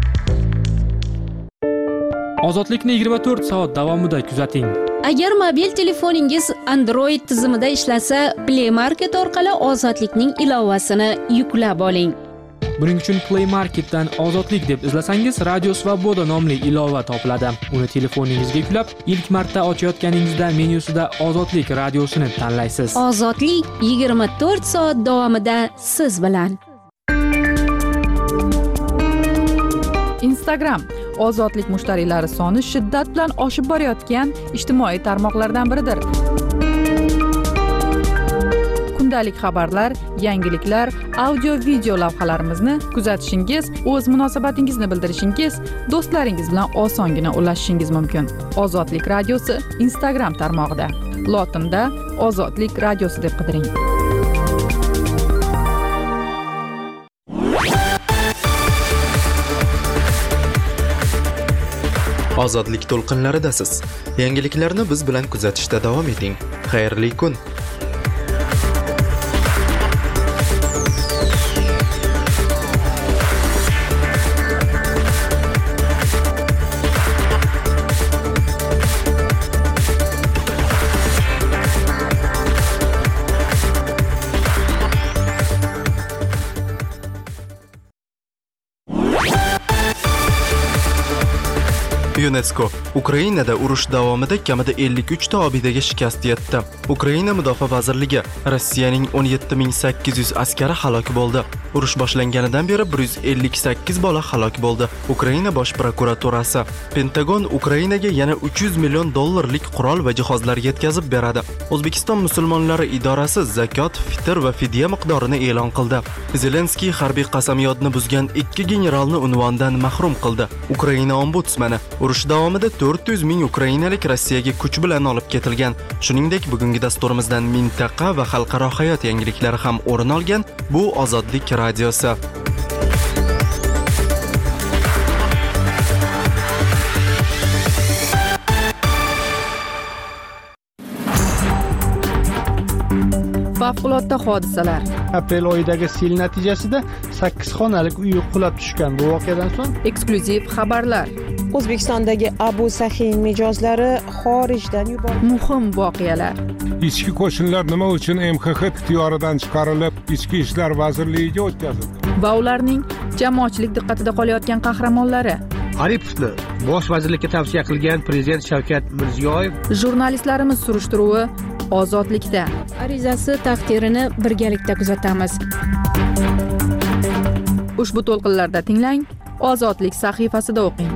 Ozodlikni yigirma to'rt soat davomida kuzating. Agar mobil telefoningiz Android tizimida ishlasa, Play Market orqali Ozodlikning ilovasini yuklab oling. Buning uchun Play Marketdan Ozodlik deb izlasangiz, Radio Svoboda nomli ilova topiladi. Uni telefoningizga yuklab, ilk marta ochayotganingizda menyusida Ozodlik radiosini tanlaysiz. Ozodlik yigirma to'rt soat davomida siz bilan. Instagram ozodlik mushtariylari soni shiddat bilan oshib borayotgan ijtimoiy tarmoqlardan biridir. Kundalik xabarlar, yangiliklar, audio-video lavhalarimizni kuzatishingiz, o'z munosabatingizni bildirishingiz, do'stlaringiz bilan osongina ulashishingiz mumkin. Ozodlik radiosi Instagram tarmog'ida. Lotinda Ozodlik radiosi deb qidiring. Ozodlik to'lqinlaridasiz. Yangiliklarni biz bilan kuzatishda davom eting. Xayrli kun. UNESCO Ukrainada urush davomida kamida ellik uch ta obidaga shikast yetdi. Ukraina Mudofaa vazirligi Rossiyaning o'n yetti ming sakkiz yuz askari halok bo'ldi. Urush boshlanganidan beri bir yuz ellik sakkiz bola halok bo'ldi. Ukraina bosh prokuraturasi Pentagon Ukrainaga yana uch yuz million dollarlik qurol va jihozlar yetkazib beradi. O'zbekiston musulmonlari idorasi zakot, fitr va fidya miqdorini e'lon qildi. Zelenskiy harbiy qasamyodni buzgan ikki generalni unvondan mahrum qildi. Ukraina ombudsmani urush davomida to'rt yuz ming ukrainalik Rossiyaga kuch bilan olib ketilgan. Shuningdek, bugungi dasturimizdan mintaqa va xalqaro hayot yangiliklari ham o'rin olgan. Bu Ozodlik radiosi. Favqulodda hodisalar. Aprel oyidagi sel natijasida sakkiz xonalik uy qulab tushgan. Bu voqeadan so'ng eksklyuziv xabarlar. O'zbekistondagi Abu Sahin mijozlari xorijdan yuborildi. Muhim voqealar. Ichki qo'shinlar nima uchun M X X ixtiyoridan chiqarilib, Ichki ishlar vazirligiga o'tkazildi? Va ularning jamoatchilik diqqatida qolayotgan qahramonlari. Aripovni bosh vazirlikka tavsiya qilgan prezident Shavkat Mirziyoyev. Jurnalistlarimiz surishtiruvi Ozodlikda. Arizasi taqdirini birgalikda kuzatamiz. Ushbu to'lqinlarda tinglang, Ozodlik sahifasida o'qing.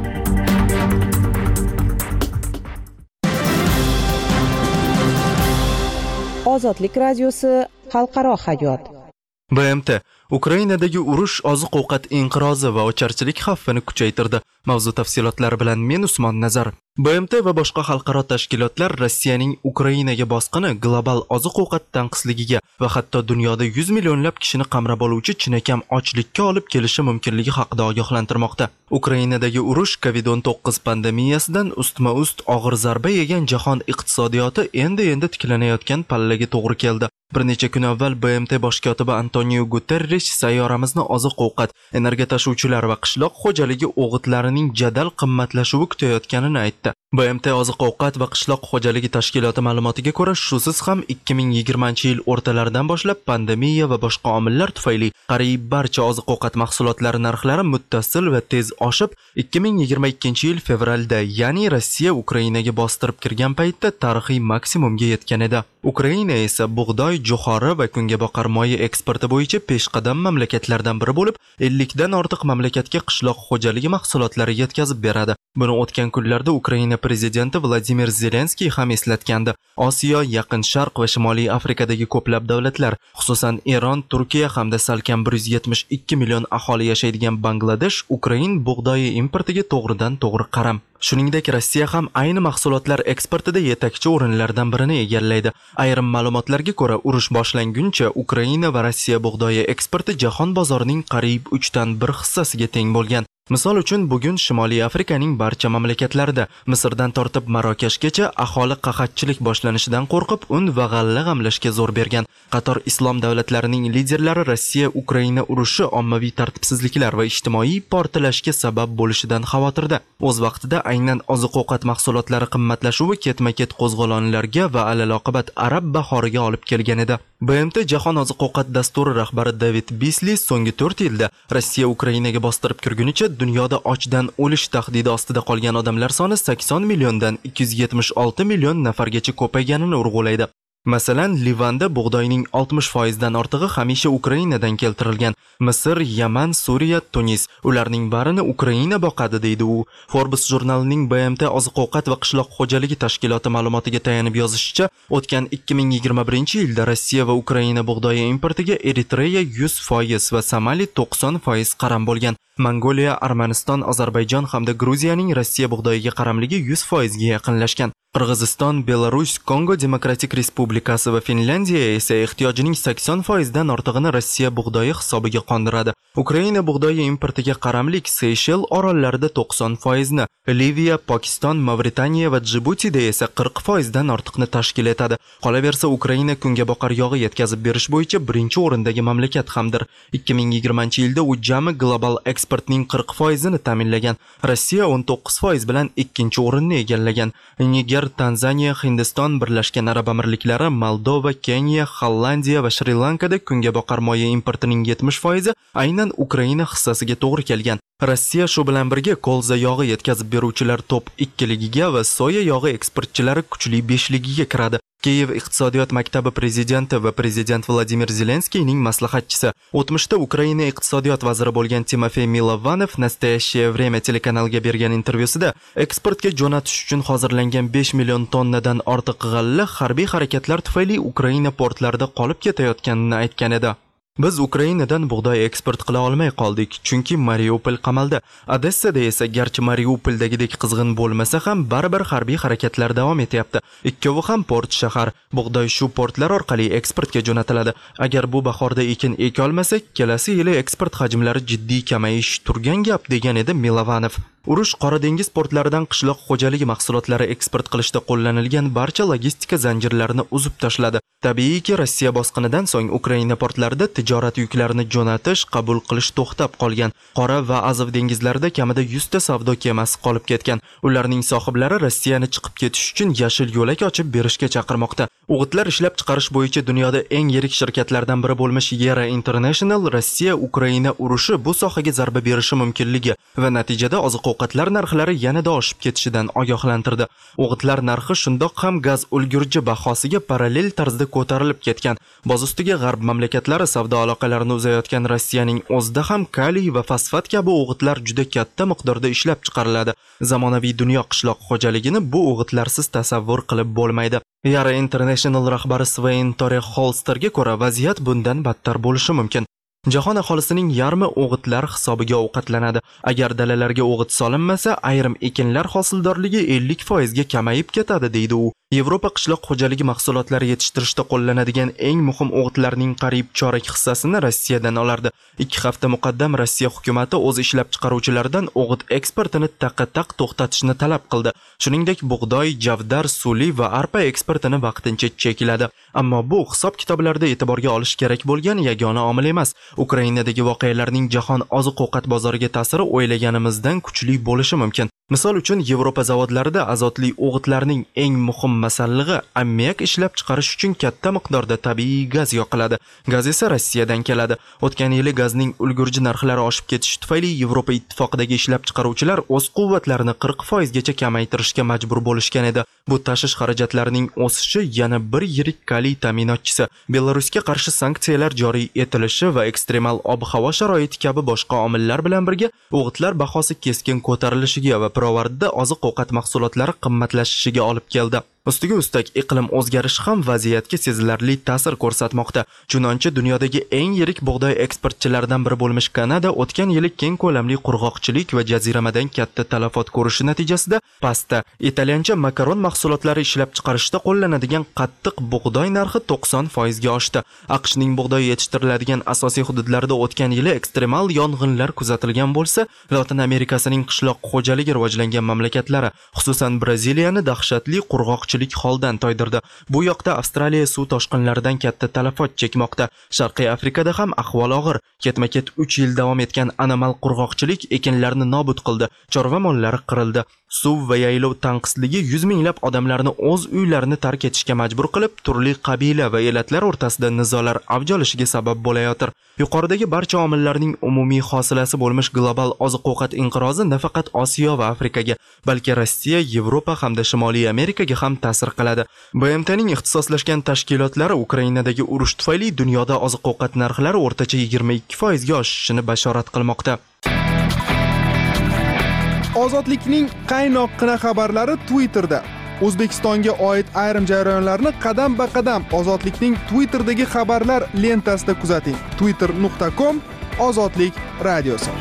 Ozodlik radiosi xalqaro hayot. B M T Ukrainadagi urush oziq-ovqat inqirozi va ocharchilik xavfini kuchaytirdi. Mavzu tafsilotlari bilan men Usmon Nazar. B M T va boshqa xalqaro tashkilotlar Rossiyaning Ukrainaga bosqini global oziq-ovqat tanqisligiga va hatto dunyoda yuz millionlab kishini qamrab oluvchi chinakam ochlikka olib kelishi mumkinligi haqida ogohlantirmoqda. Ukrainadagi urush COVID o'n to'qqiz pandemiyasidan ustma-ust og'ir zarba yegan jahon iqtisodiyoti endi-endi tiklanayotgan pallaga to'g'ri keldi. Bir necha kun avval B M T bosh kotibi Antonio Guterres sayyoramizni oziq-ovqat, energiya tashuvchilar va qishloq xo'jaligi o'g'itlarining jadal qimmatlashuvi kutayotganini aytdi. B M T oziq-ovqat va qishloq xo'jaligi tashkiloti ma'lumotiga ko'ra, shusiz ham ikki ming yigirmanchi yil o'rtalaridan boshlab pandemiya va boshqa omillar tufayli qariyb barcha oziq-ovqat mahsulotlari narxlari muttasil va tez oshib, ikki ming yigirma ikkinchi yil fevralda, ya'ni Rossiya Ukrainaga bostirib kirgan paytda tarixiy maksimumga yetgan edi. Ukraina esa bug'doy, jo'xori va kungaboqar moyi eksporti bo'yicha peshqadam mamlakatlardan biri bo'lib, ellikdan ortiq mamlakatga qishloq xo'jaligi mahsulotlari yetkazib beradi. Buni o'tgan kunlarda Ukraina prezidenti Vladimir Zelenskiy ham eslatgandi. Osiyo, Yaqin Sharq va Shimoliy Afrikadagi ko'plab davlatlar, xususan Eron, Turkiya hamda salkam bir yuz yetmish ikki million aholi yashaydigan Bangladesh Ukrain bug'doyi importiga to'g'ridan to'g'ri qaram. Shuningdek, Rossiya ham ayni mahsulotlar eksportida yetakchi o'rinlardan birini egallaydi. Ayrim ma'lumotlarga ko'ra, urush boshlanguncha Ukraina va Rossiya bug'doyi eksporti jahon bozorining qariyb uchdan bir hissasiga teng bo'lgan. Misol uchun bugun Shimoliy Afrikaning barcha mamlakatlarida, Misrdan tortib Marokashgacha aholi qahatchilik boshlanishidan qo'rqib, un va g'alla g'amlashga zo'r bergan. Qator islom davlatlarining liderlari Rossiya-Ukraina urushi ommaviy tartibsizliklar va ijtimoiy portlashga sabab bo'lishidan xavotirda. O'z vaqtida aynan oziq-ovqat mahsulotlari qimmatlashuvi ketma-ket qo'zg'olonlarga va alaloqibat arab bahoriga olib kelgan edi. B M T Jahon oziq-ovqat dasturi rahbari David Beasley so'nggi to'rt yilda Rossiya Ukrainaga bostirib kirgunicha dunyoda ochdan o'lish tahdidi ostida qolgan odamlar soni sakson milliondan ikki yuz yetmish olti million nafargacha ko'payganini urg'ulaydi. Masalan, Livanda bug'doyning oltmish foiz dan ortig'i hamisha Ukrainadan keltirilgan. Misr, Yaman, Suriya, Tunis ularning barini Ukraina boqadi deydi u. Forbes jurnalining B M T oziq-ovqat va qishloq xo'jaligi tashkiloti ma'lumotiga tayanib yozishicha, o'tgan ikki ming yigirma birinchi yilda Rossiya va Ukraina bug'doyi importiga Eritreya yuz foiz va Somali to'qson foiz qaram bo'lgan. Mongoliya, Armaniston, Ozarbayjon hamda Gruziyaning Rossiya bug'doyiga qaramligi yuz foiz ga yaqinlashgan. Qirg'iziston, Belarus, Kongo Demokratik Respublikasi va Finlandiya esa ehtiyojining sakson foiz dan ortig'ini Rossiya bug'doyi hisobiga qondiradi. Ukraina bug'doyi importiga qaramlik Seyshel orollarida to'qson foiz ni, Liviya, Pokiston, Mavritaniya va Djibutida esa qirq foiz dan ortiqni tashkil etadi. Qolaversa, Ukraina kungaboqar yog'i yetkazib berish bo'yicha birinchi o'rindagi mamlakat hamdir. ikki ming yigirmanchi yilda u jami global eksportning qirq foiz ni ta'minlagan. Rossiya o'n to'qqiz foiz bilan ikkinchi o'rinni egallagan. Niger, Tanzaniya, Hindiston, Birlashgan Arab Amirliklari, Moldova, Keniya, Hollandiya va Shri-Lankada kungaboqar moya importining yetmish foizi aynan Ukraina hissasiga to'g'ri kelgan. Rossiya shu bilan birga kolza yog'i yetkazib beruvchilar top ikkiligiga va soya yog'i eksportchilari kuchli beshligiga kiradi. Kiyev iqtisodiyot maktabi prezidenti va prezident Vladimir Zelenskiyning maslahatchisi, o'tmishda Ukraina iqtisodiyot vaziri bo'lgan Timofey Milovanov Nastoящее время telekanaliga bergan intervyusida eksportga jo'natish uchun hozirlangan besh million tonnadan ortiq g'alla harbiy harakatlar tufayli Ukraina portlarida qolib ketayotganini aytgan edi. Biz Ukrainadan bug'doy eksport qila olmay qoldik, chunki Mariupol qamaldi. Odessada esa garchi Mariupoldagidek qizg'in bo'lmasa ham baribir harbiy harakatlar davom etyapti. Ikkovi ham port shahar. Bug'doy shu portlar orqali eksportga jo'natiladi. Agar bu bahorda ekin eka olmasak, kelasi yili eksport hajmlari jiddiy kamayish turgan gap, degan edi Milovanov. Urush Qora dengiz portlaridan qishloq xo'jaligi mahsulotlari eksport qilishda qo'llanilgan barcha logistika zanjirlarini uzib tashladi. Tabiiyki, Rossiya bosqinidan so'ng Ukraina portlarida tijorat yuklarini jo'natish, qabul qilish to'xtab qolgan. Qora va Azov dengizlarida kamida yuz ta savdo kemasi qolib ketgan. Ularning sohiblari Rossiyani chiqib ketish uchun yashil yo'lak ochib berishga chaqirmoqda. O'g'itlar ishlab chiqarish bo'yicha dunyoda eng yirik shirkatlardan biri bo'lmish Yera International Rossiya-Ukraina urushi bu sohaga zarba berishi mumkinligi va natijada oziq-ovqatlar narxlari yanada oshib ketishidan ogohlantirdi. O'g'itlar narxi shundoq ham gaz ulgurji bahosiga parallel tarzda ko'tarilib ketgan. Boz ustiga g'arb mamlakatlari savdo aloqalarini uzayotgan Rossiyaning o'zida ham kaliy va fosfat kabi o'g'itlar juda katta miqdorda ishlab chiqariladi. Zamonaviy dunyo qishloq xo'jaligini bu o'g'itlarsiz tasavvur qilib bo'lmaydi. Yara International rahbari Svein Tore Holsterga ko'ra vaziyat bundan battar bo'lishi mumkin. Jahon aholisining yarmi o'g'itlar hisobiga ovqatlanadi. Agar dalalarga o'g'it solinmasa, ayrim ekinlar hosildorligi ellik foiz ga kamayib ketadi, deydi u. Yevropa qishloq xo'jaligi mahsulotlari yetishtirishda qo'llanadigan eng muhim o'g'itlarning qariyb chorak hissasini Rossiyadan olardi. ikki hafta muqaddam Rossiya hukumatı o'z ishlab chiqaruvchilaridan o'g'it eksportini taqqa-taq to'xtatishni talab qildi. Shuningdek, bug'doy, javdar, suli va arpa eksportini vaqtincha chekladi. Ammo bu hisob kitoblarda e'tiborga olish kerak bo'lgan yagona omil emas. Ukrainadagi voqealarning jahon oziq-ovqat bozoriga ta'siri o'ylaganimizdan kuchli bo'lishi mumkin. Misol uchun, Yevropa zavodlarida azotli o'g'itlarning eng muhim masallig'i ammiak ishlab chiqarish uchun katta miqdorda tabiiy gaz yoqiladi. Gaz esa Rossiyadan keladi. O'tgan yili gazning ulgurji narxlari oshib ketishi tufayli Yevropa ittifoqidagi ishlab chiqaruvchilar o'z quvvatlarini qirq foiz gacha kamaytirishga majbur bo'lishgan edi. Bu tashish xarajatlarining o'sishi yana bir yirik kaliy ta'minotchisi. Belarusga qarshi sanksiyalar joriy etilishi va ekstremal ob-havo sharoiti kabi boshqa omillar bilan birga o'g'itlar bahosi keskin ko'tarilishiga va pirovardida oziq-ovqat mahsulotlari qimmatlashishiga olib keldi. Ustiga ustak iqlim o'zgarishi ham vaziyatga sezilarli ta'sir ko'rsatmoqda. Chunonchi dunyodagi eng yirik bug'doy eksportchilaridan biri bo'lmish Kanada o'tgan yili keng ko'lamli qurg'oqchilik va jaziramadan katta talafot ko'rishi natijasida pastda italyancha makaron mahsulotlari ishlab chiqarishda qo'llanadigan qattiq bug'doy narxi to'qson foiz ga oshdi. AQShning bug'doy yetishtiriladigan asosiy hududlarida o'tgan yili ekstremal yong'inlar kuzatilgan bo'lsa, Lotin Amerikasining qishloq xo'jaligi rivojlangan mamlakatlari, xususan Braziliyani dahshatli qurg'oqchilik holdan toydirdi. Bu yoqda Avstraliya suv toshqinlaridan katta talafot chekmoqda. Sharqiy Afrikada ham ahvol og'ir. Ketma-ket uch yil davom etgan anomal qurg'oqchilik ekinlarni nobud qildi. Chorva mollari qirildi. Suv va yaylov tanqisligi yuz minglab odamlarni o'z uylarini tark etishga majbur qilib, turli qabila va elatlar o'rtasida nizolar avj olishiga sabab bo'layotir. Yuqoridagi barcha omillarning umumiy hosilasi bo'lmish global oziq-ovqat inqirozi nafaqat Osiyo va Afrikaga, balki Rossiya, Yevropa hamda Shimoliy Amerikaga ham ta'sir qiladi. B M T'ning ixtisoslashgan tashkilotlari Ukrainadagi urush tufayli dunyoda oziq-ovqat narxlari o'rtacha yigirma ikki foiz ga oshishini bashorat qilmoqda. Ozodlikning qaynoqqina xabarlari Twitterda. O'zbekistonga oid ayrim jarayonlarni qadam-ba-qadam Ozodlikning Twitter'dagi xabarlar lentasida kuzating. twitter nuqta com Ozodlik radiosi.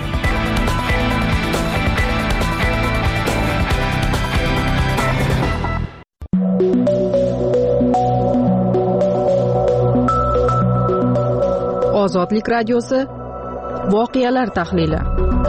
Ozodlik radiosi voqealar tahlili.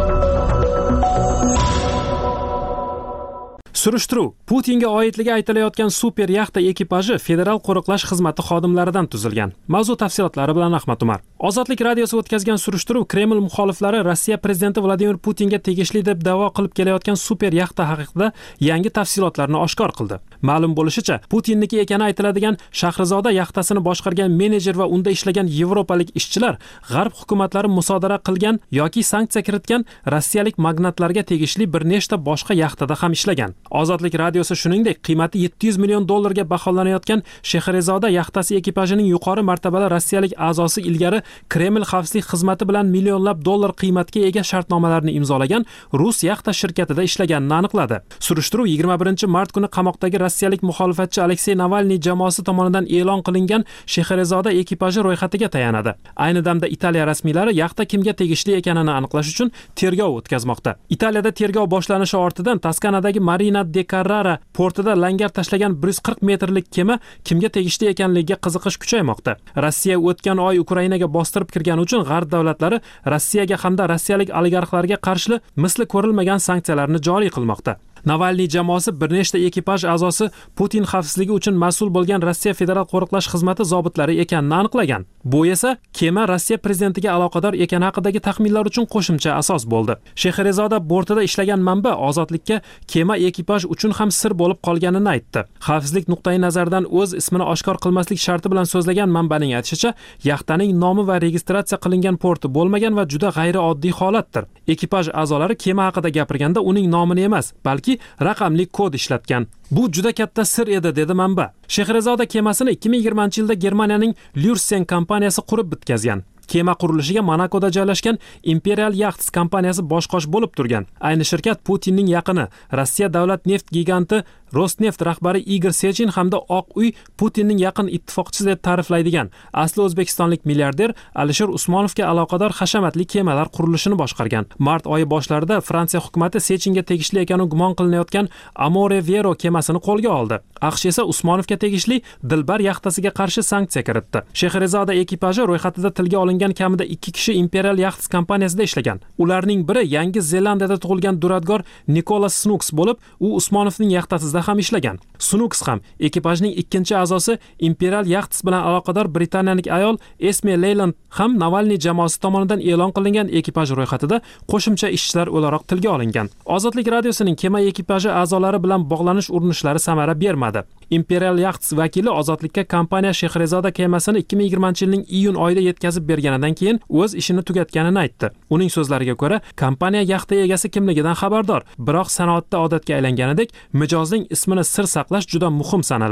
Surishtiruv Putinga oidligi aytilayotgan super yaxta ekipaji Federal qo'riqlash xizmati xodimlaridan tuzilgan. Mavzu tafsilotlari bilan Ahmad Umar. Ozodlik radiosi o'tkazgan surishtiruv Kreml muxoliflari Rossiya prezidenti Vladimir Putinga tegishli deb da'vo qilib kelayotgan super yaxta haqida yangi tafsilotlarni oshkor qildi. Ma'lum bo'lishicha, Putinniki ekani aytiladigan Shahrizoda yaxtasini boshqargan menejer va unda ishlagan yevropalik ishchilar G'arb hukumatlari musodara qilgan yoki sanksiya kiritgan rossiyalik magnatlarga tegishli bir nechta boshqa yaxtada ham ishlagan. Ozodlik radiosi shuningdek qiymati yetti yuz million dollarga baholanayotgan Shahrizoda yaxtasi ekipajining yuqori martabali rossiyalik a'zosi ilgari Kreml xavfsizlik xizmati bilan millionlab dollar qiymatga ega shartnomalarni imzolagan rus yaxta shirkatida ishlaganini aniqladi. Surishtiruv yigirma birinchi mart kuni qamoqdagi rossiyalik muxolifatchi Aleksey Navalniy jamoasi tomonidan e'lon qilingan Shahrizoda ekipaji ro'yxatiga tayanadi. Ayni damda Italiya rasmiylari yaxta kimga tegishli ekanini aniqlash uchun tergov o'tkazmoqda. Italiyada tergov boshlanishi ortidan Toskanadagi Marina de Carrara portida langar tashlagan bir yuz qirq metrlik kema kimga tegishli ekanligiga qiziqish kuchaymoqda. Rossiya o'tgan oy Ukrainaga bostirib kirgani uchun G'arb davlatlari Rossiyaga hamda rossiyalik oligarxlarga qarshi misli ko'rilmagan sanksiyalarni joriy qilmoqda. Navalniy jamoasi bir nechta ekipaj a'zosi Putin xavfsizligi uchun mas'ul bo'lgan Rossiya Federal qo'riqlash xizmati zobitlari ekanini aniqlagan. Bu esa kema Rossiya prezidentiga aloqador ekani haqidagi taxminlar uchun qo'shimcha asos bo'ldi. Shahrizoda bortida ishlagan manba Ozodlikka kema ekipaj uchun ham sir bo'lib qolganini aytdi. Xavfsizlik nuqtai nazaridan o'z ismini oshkor qilmaslik sharti bilan so'zlagan manbaning aytishicha, yaxtaning nomi va registratsiya qilingan porti bo'lmagan va juda g'ayrioddiy holatdir. Ekipaj a'zolari kema haqida gapirganda uning nomini emas, balki raqamli kod ishlatgan. Bu juda katta sir edi, dedi manba. Shahrizoda kemasini ikki ming yigirmanchi yilda Germaniyaning Lürsen kompaniyasi qurib bitkazgan. Kema qurilishiga Monakoda joylashgan Imperial Yachts kompaniyasi boshqosh bo'lib turgan. Ayni shirkat Putinning yaqini, Rossiya davlat neft giganti Rosneft rahbari Igor Sechin hamda Oq uy Putinning yaqin ittifoqchisi deb ta'riflaydigan asli o'zbekistonlik milliarder Alisher Usmonovga aloqador hashamatli kemalar qurilishini boshqargan. Mart oyi boshlarida Fransiya hukumatı Sechinga tegishli ekani gumon qilinayotgan Amore Vero kemasini qo'lga oldi. AQSh esa Usmonovga tegishli Dilbar yaxtasiga qarshi sanksiya kiritdi. Shahrizoda ekipaji ro'yxatida tilga olingan kamida ikki kishi Imperial Yachts kompaniyasida ishlagan. Ularning biri Yangi Zelandiyada tug'ilgan duradgor Nicholas Snooks bo'lib, u Usmonovning yaxtasida ham ishlagan. Snooks ham ekipajning ikkinchi a'zosi Imperial Yachts bilan aloqador britaniyalik ayol Esme Leyland ham Navalniy jamoasi tomonidan e'lon qilingan ekipaj ro'yxatida qo'shimcha ishchilar o'laroq tilga olingan. Ozodlik radiosining kema ekipaji a'zolari bilan bog'lanish urinishlari samara bermadi. Imperial Yachts vakili Ozodlikka kompaniya Shahrizoda kemasini ikki ming yigirmanchi yilning iyun oyida yetkazib berganidan keyin o'z ishini tugatganini aytdi. Uning so'zlariga ko'ra, kompaniya yaxta egasi kimligidan xabardor, biroq sanoatda odatga aylanganidek mijozning ismini sir saqlash juda muhim sanaladi.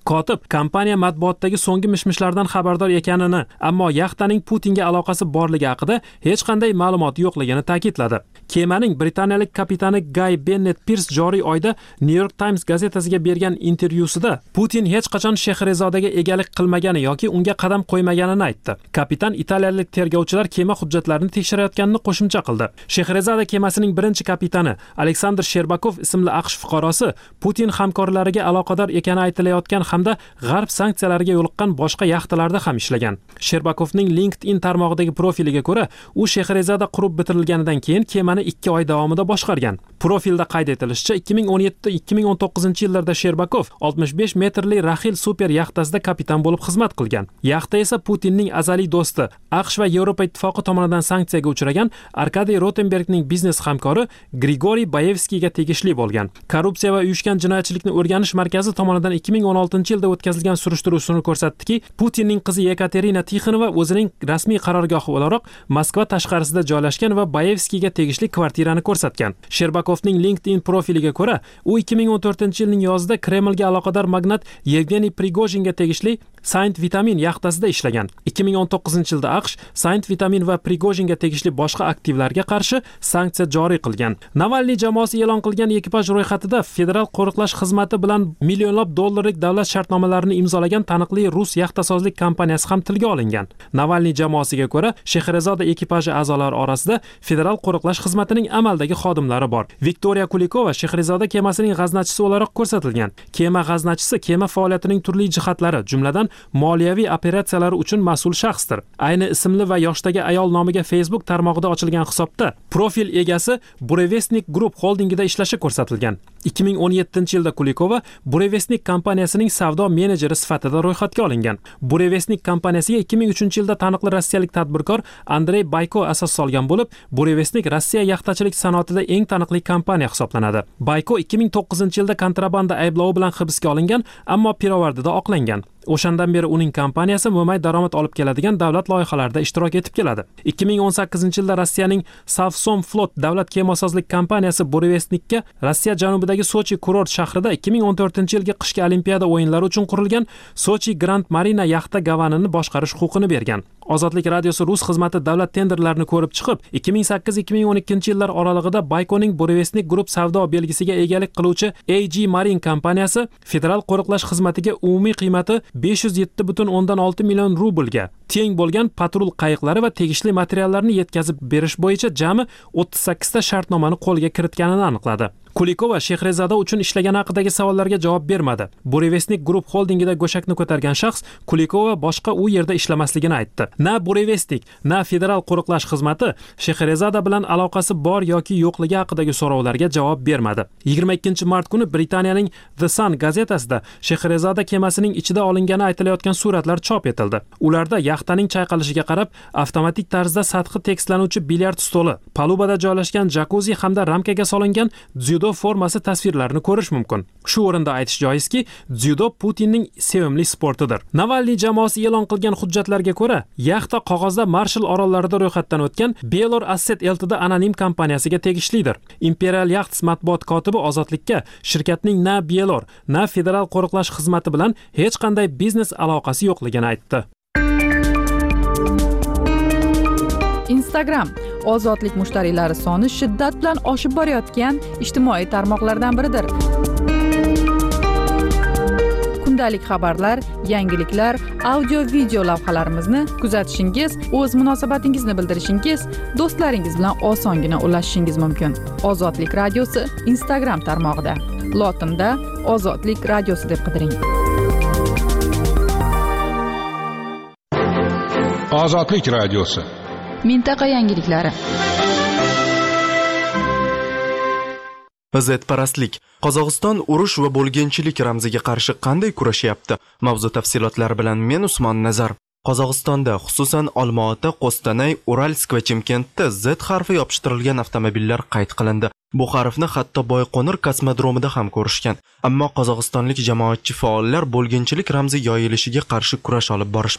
Kotib kompaniya matbuotdagi so'nggi mishmishlardan xabardor ekanini, ammo yaxtaning Putinga aloqasi borligi haqida hech qanday ma'lumot yo'qligini ta'kidladi. Kemaning britaniyalik kapitani Guy Bennett Pierce joriy oyda New York Times gazetasiga bergan intervyusida Putin hech qachon Shahrizodaga egalik qilmagani yoki unga qadam qo'ymaganini aytdi. Kapitan italiyalik tergovchilar kema hujjatlarini tekshirayotganini qo'shimcha qildi. Shahrizoda kemasining birinchi kapitani Aleksandr Sherbakov ismli AQSh fuqarosi Putin hamkorlariga aloqador ekani aytilayotgan hamda G'arb sanksiyalariga yo'liqqan boshqa yaxtalarda ham ishlagan. Sherbakovning LinkedIn tarmog'idagi profiliga ko'ra, u Shahrizoda qurib bitirilganidan keyin kemani ikki oy davomida boshqargan. Profilda qayd etilishicha, ikki ming o'n yetti ikki ming o'n to'qqizinchi yillarda Sherbakov oltmish besh metrli Rahil super yaxtasida kapitan bo'lib xizmat qilgan. Yaxta esa Putinning azaliy do'sti, AQSh va Yevropa ittifoqi tomonidan sanksiyaga uchragan Arkadiy Rotenbergning biznes hamkori Grigoriy Bayevskiyga tegishli bo'lgan. Korrupsiya va uyushgan jinoyatchilikni o'rganish markazi tomonidan ikki ming o'n oltinchi yilda o'tkazilgan surishtiruv ko'rsatdiki, Putinning qizi Yekaterina Tixonova o'zining rasmiy qarorgohi o'laroq Moskva tashqarisida joylashgan va Bayevskiyga tegishli kvartirani ko'rsatgan. Sherbakovning LinkedIn profiliga ko'ra, u ikki ming o'n to'rtinchi yilning yozida Kremlga aloqador magnat Yevgeniy Prigojinga tegishli Saint Vitamin yaxtasida ishlagan. ikki ming o'n to'qqizinchi yilda AQSh Saint Vitamin va Prigojinga tegishli boshqa aktivlarga qarshi sanksiya joriy qilgan. Navalniy jamoasi e'lon qilgan ekipaj ro'yxatida Federal qo'riqlash xizmati bilan millionlab dollarlik davlat shartnomalarini imzolagan taniqli rus yaxtasozlik kompaniyasi ham tilga olingan. Navalniy jamoasiga ko'ra, Shahrizoda ekipaji a'zolari orasida Federal qo'riqlash xizmatining amaldagi xodimlari bor. Viktoriya Kulikova Shahrizoda kemasining g'aznachisi o'laroq ko'rsatilgan. Kema g'aznachisi kema faoliyatining turli jihatlari, jumladan moliyaviy operatsiyalar uchun mas'ul shaxsdir. Ayni ismli va yoshdagi ayol nomiga Facebook tarmog'ida ochilgan hisobda profil egasi Burevestnik Group holdingida ishlashi ko'rsatilgan. ikki ming o'n yettinchi yilda Kulikova Burevestnik kompaniyasining savdo menejeri sifatida ro'yxatga olingan. Burevestnik kompaniyasiga ikki ming uchinchi yilda taniqli rossiyalik tadbirkor Andrey Bayko asos solgan bo'lib, Burevestnik Rossiya yaxtachilik sanoatida eng taniqli kompaniya hisoblanadi. Bayko ikki ming to'qqizinchi yilda kontrabanda ayblovi bilan hibsga olingan, ammo pirovardida oqlangan. O'shandan beri uning kompaniyasi mo'may daromad olib keladigan davlat loyihalarida ishtirok etib keladi. ikki ming o'n sakkizinchi yilda Rossiyaning Savsom Flot davlat kemasozlik kompaniyasi Burevestnikka Rossiya janubidagi Sochi kurort shahrida ikki ming o'n to'rtinchi yilgi qishki olimpiada o'yinlari uchun qurilgan Sochi Grand Marina yaxta gavanini boshqarish huquqini bergan. Ozodlik radiosi rus xizmati davlat tenderlarini ko'rib chiqib, ikki ming sakkiz ikki ming o'n ikkinchi yillar oralig'ida Baykoning Burevestnik Group savdo belgisiga egalik qiluvchi A G Marine kompaniyasi Federal qo'riqlash xizmatiga umumiy qiymati besh yuz yetti butun o'ndan olti million rublga teng bo'lgan patrul qayiqlari va tegishli materiallarni yetkazib berish bo'yicha jami o'ttiz sakkizta shartnomani qo'lga kiritganini aniqladi. Kulikova Shahrizoda uchun ishlagan haqidagi savollarga javob bermadi. Burevestnik Group holdingida go'shakni ko'targan shaxs Kulikova boshqa u yerda ishlamasligini aytdi. Na Burevestnik, na Federal qo'riqlash xizmati Shahrizoda bilan aloqasi bor yoki yo'qligi haqidagi so'rovlarga javob bermadi. yigirma ikkinchi mart kuni Britaniyaning The Sun gazetasida Shahrizoda kemasining ichida olingani aytilayotgan suratlar chop etildi. Ularda yaxtaning chayqalishiga qarab, avtomatik tarzda sathi tekislanuvchi bilyard stoli, palubada joylashgan jakuzi hamda ramkaga solingan dzyudo formasi tasvirlarini ko'rish mumkin. Shu o'rinda aytish joizki, dzyudo Putinning sevimli sportidir. Navalniy jamoasi e'lon qilgan hujjatlarga ko'ra, yaxta qog'ozda Marshall orollarida ro'yxatdan o'tgan Belor Asset Ltd anonim kompaniyasiga tegishlidir. Imperial Yachts matbuot kotibi Ozodlikka shirkatning na Belor, na Federal qo'riqlash xizmati bilan hech qanday biznes aloqasi yo'qligini aytdi. Instagram ozodlik mushtariylari soni shiddat bilan oshib borayotgan ijtimoiy tarmoqlardan biridir. Kundalik xabarlar, yangiliklar, audio video lavhalarimizni kuzatishingiz, o'z munosabatingizni bildirishingiz, do'stlaringiz bilan osongina ulashishingiz mumkin. Ozodlik radiosi Instagram tarmog'ida. Lotinda Ozodlik radiosi deb qidiring. Ozodlik radiosi. Mintaqa yangiliklari. Zedparastlik. Qozog'iston urush va bo'lginchilik ramziga qarshi qanday kurashyapti? Mavzu tafsilotlari bilan men Usmon Nazar. Qozog'istonda, xususan Olmaota, Qo'stanay, Uralsk va Chimkentda Z harfi yopishtirilgan avtomobillar qayd qilindi. Bu harfni hatto Boyqo'nir kosmodromida ham ko'rishgan. Ammo qozog'istonlik jamoatchi faollar bo'lginchilik ramzi yoyilishiga qarshi kurash olib borishmoqda.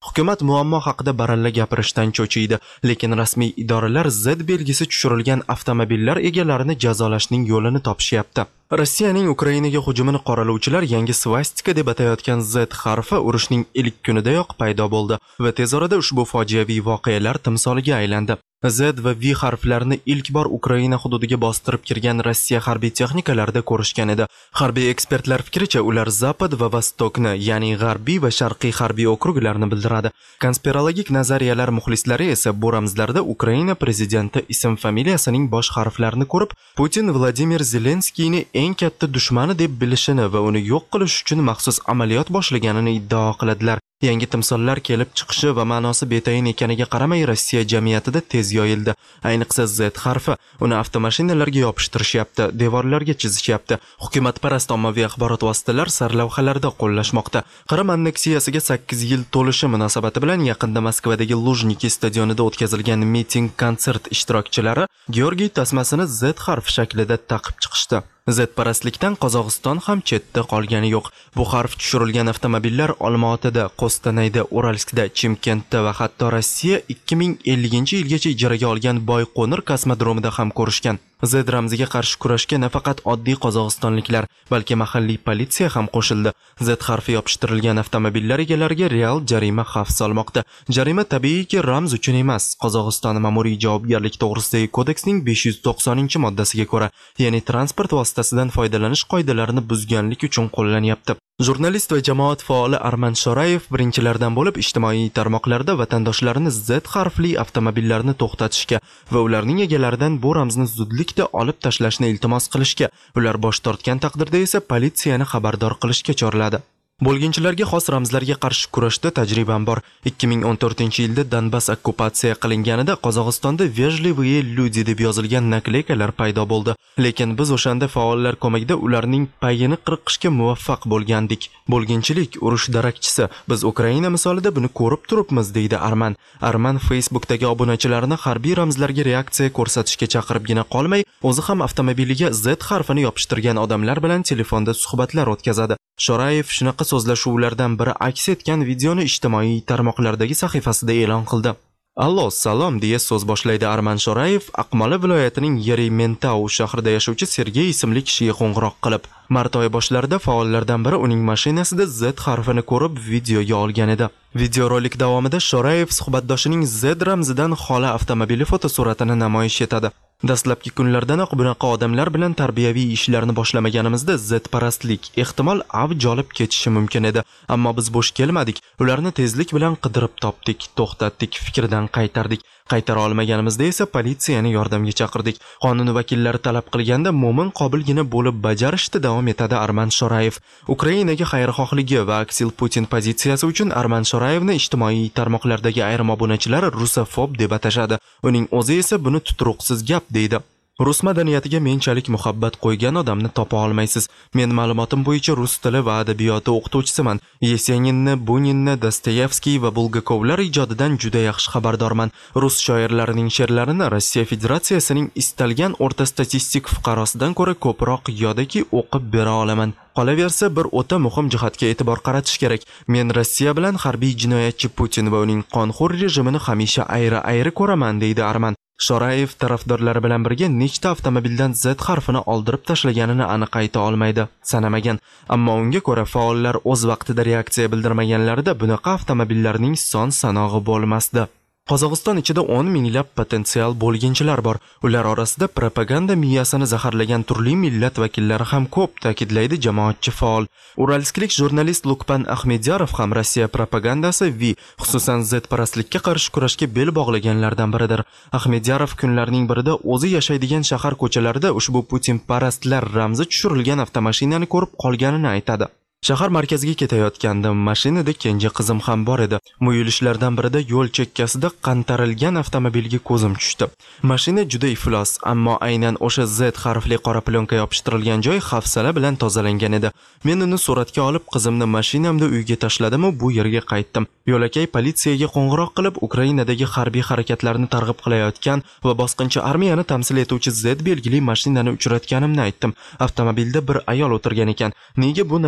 Hukumat muammo haqida baralla gapirishdan cho'chiydi, lekin rasmiy idoralar Z belgisi tushirilgan avtomobillar egalarini jazolashning yo'lini topishyapti. Rossiyaning Ukrainaga hujumini qoralovchilar yangi svastika deb atayotgan Z harfi urushning ilk kunidayoq paydo bo'ldi va tez orada ushbu fojiaviy voqealar timsoliga aylandi. Z va V harflarini ilk bor Ukraina hududiga bostirib kirgan Rossiya harbiy texnikalarida ko'rishgan edi. Harbiy ekspertlar fikricha, ular Zapad va Vostokni, ya'ni g'arbiy va sharqiy harbiy okruglarni bildiradi. Konspirologik nazariyalar muxlislari esa bu ramzlarda Ukraina prezidenti ism-familiyasining bosh harflarini ko'rib, Putin Vladimir Zelenskiyni eng katta dushmani deb bilishini va uni yo'q qilish uchun maxsus amaliyot boshlaganini iddao qiladilar. Yangi timsollar kelib chiqishi va ma'nosi betayin ekaniga qaramay Rossiya jamiyatida tez yoyildi. Ayniqsa Z harfi uni avtomashinalarga yopishtirishyapti, devorlarga chizishyapti. Hukumatparast ommaviy axborot vositalar sarlavhalarda qo'llashmoqda. Qrim anneksiyasiga sakkiz yil to'lishi munosabati bilan yaqinda Moskvadagi Lujniki stadionida o'tkazilgan miting-konsert ishtirokchilari Georgiy tasmasini Z harfi shaklida taqib chiqishdi. Z-parastlikdan Qozog'iston ham chetda qolgani yo'q. Bu harf tushirilgan avtomobillar Olmaotada, Qo'stanayda, Uralskda, Chimkentda va hatto Rossiya ikki ming ellinchi yilgacha ijaraga olgan Boyqo'nir kosmodromida ham ko'rishgan. Z ramziga qarshi kurashga nafaqat oddiy qozog'istonliklar, balki mahalliy politsiya ham qo'shildi. Z harfi yopishtirilgan avtomobillar egalariga real jarima xavf solmoqda. Jarima tabiiyki ramz uchun emas, Qozog'iston ma'muriy javobgarlik to'g'risidagi kodeksning besh yuz to'qsoninchi moddasiga ko'ra, ya'ni transport vositasidan foydalanish qoidalarini buzganlik uchun qo'llanyapti. Jurnalist va jamoat faoli Arman Shorayev birinchilardan bo'lib ijtimoiy tarmoqlarda vatandoshlarini Z harfli avtomobillarni to'xtatishga va ularning egalaridan bu ramzni zudlikda olib tashlashni iltimos qilishga, ular bosh tortgan taqdirda esa politsiyani xabardor qilishga chorladi. Bo'lginchilarga xos ramzlarga qarshi kurashda tajribam bor. ikki ming o'n to'rtinchi yilda Donbass okkupatsiya qilinganida Qozog'istonda "Vejlivые люди" deb yozilgan nakleykalar paydo bo'ldi. Lekin biz o'shanda faollar ko'magida ularning payini qirqishga muvaffaq bo'lgandik. Bo'lginchilik urush darakchisi. Biz Ukraina misolida buni ko'rib turibmiz, deydi Arman. Arman Facebookdagi obunachilarini harbiy ramzlarga reaksiya ko'rsatishga chaqiribgina qolmay, o'zi ham avtomobiliga Z harfini yopishtirgan odamlar bilan telefonda suhbatlar o'tkazadi. Shorayev shunaqa so'zlashuvlardan biri aks etgan videoni ijtimoiy tarmoqlardagi sahifasida e'lon qildi. Allo, salom deya so'z boshlaydi Arman Shorayev Aqmola viloyatining Yerementau shahrida yashovchi Sergey ismli kishiga qo'ng'iroq qilib, mart oyi boshlarida faollardan biri uning mashinasida Z harfini ko'rib videoga olgan edi. Videorolik davomida Shorayev suhbatdoshining Z ramzidan xoli avtomobili fotosuratini namoyish etadi. Dastlabki kunlardanoq bunaqa odamlar bilan tarbiyaviy ishlarni boshlamaganimizda Z-parastlik ehtimol avj olib ketishi mumkin edi, ammo biz bo'sh kelmadik. Ularni tezlik bilan qidirib topdik, to'xtatdik, fikrdan qaytardik. Qaytara olmaganimizda esa politsiyani yordamga chaqirdik. Qonun vakillari talab qilganda mo'min qobilgina bo'lib bajarishda davom etadi Arman Shorayev. Ukrainaga xayrixohligi va aksil Putin pozitsiyasi uchun Arman Shorayevni ijtimoiy tarmoqlardagi ayrim obunachilar rusofob deb atashadi. Uning o'zi esa buni tuturuqsiz gap deydi. Rus madaniyatiga menchalik muhabbat qo'ygan odamni topa olmaysiz. Men ma'lumotim bo'yicha rus tili va adabiyoti o'qituvchisiman. Yeseninni, Buninni, Dostoyevskiy va Bulgakovlar ijodidan juda yaxshi xabardorman. Rus shoirlarining she'rlarini Rossiya Federatsiyasining istalgan o'rta statistik fuqarosidan ko'ra ko'proq yodaki o'qib bera olaman. Qolaversa, bir o'ta muhim jihatga e'tibor qaratish kerak. Men Rossiya bilan harbiy jinoyatchi Putin va uning qonxo'r rejimini hamisha ayri-ayri ko'raman, deydi Arman. Shorayev tarafdorlari bilan birga nechta avtomobildan Z harfini oldirib tashlaganini aniq ayta olmaydi, sanamagan. Ammo unga ko'ra faollar o'z vaqtida reaksiya bildirmaganlarida bunaqa avtomobillarning son sanog'i bo'lmasdi. Qozog'iston ichida o'n minglab potensial bo'lginchilar bor. Ular orasida propaganda miyasini zaharlagan turli millat vakillari ham ko'p, ta'kidlaydi jamoatchi faol. Uralsklik jurnalist Lukpan Ahmedyarov ham Rossiya propagandasi V, xususan Z-parastlikka qarshi kurashga bel bog'laganlardan biridir. Ahmedyarov kunlarning birida o'zi yashaydigan shahar ko'chalarida ushbu Putin parastlar ramzi tushirilgan avtomashinani ko'rib qolganini aytadi. Shahar markaziga ketayotgandim, mashinada kenja qizim ham bor edi. Muyulishlardan birida yo'l chekkasida qantarilgan avtomobilga ko'zim tushdi. Mashina juda iflos, ammo aynan o'sha Z harfli qora plyonka yopishtirilgan joy hafsala bilan tozalangan edi. Men uni suratga olib, qizimni mashinamda uyga tashladim va bu yerga qaytdim. Yo'lakay politsiyaga qo'ng'iroq qilib, Ukrainadagi harbiy harakatlarni targ'ib qilayotgan va bosqinchi armiyani tamsil etuvchi Z belgili mashinani uchratganimni aytdim. Avtomobilda bir ayol o'tirgan ekan. Nega bu nakleyka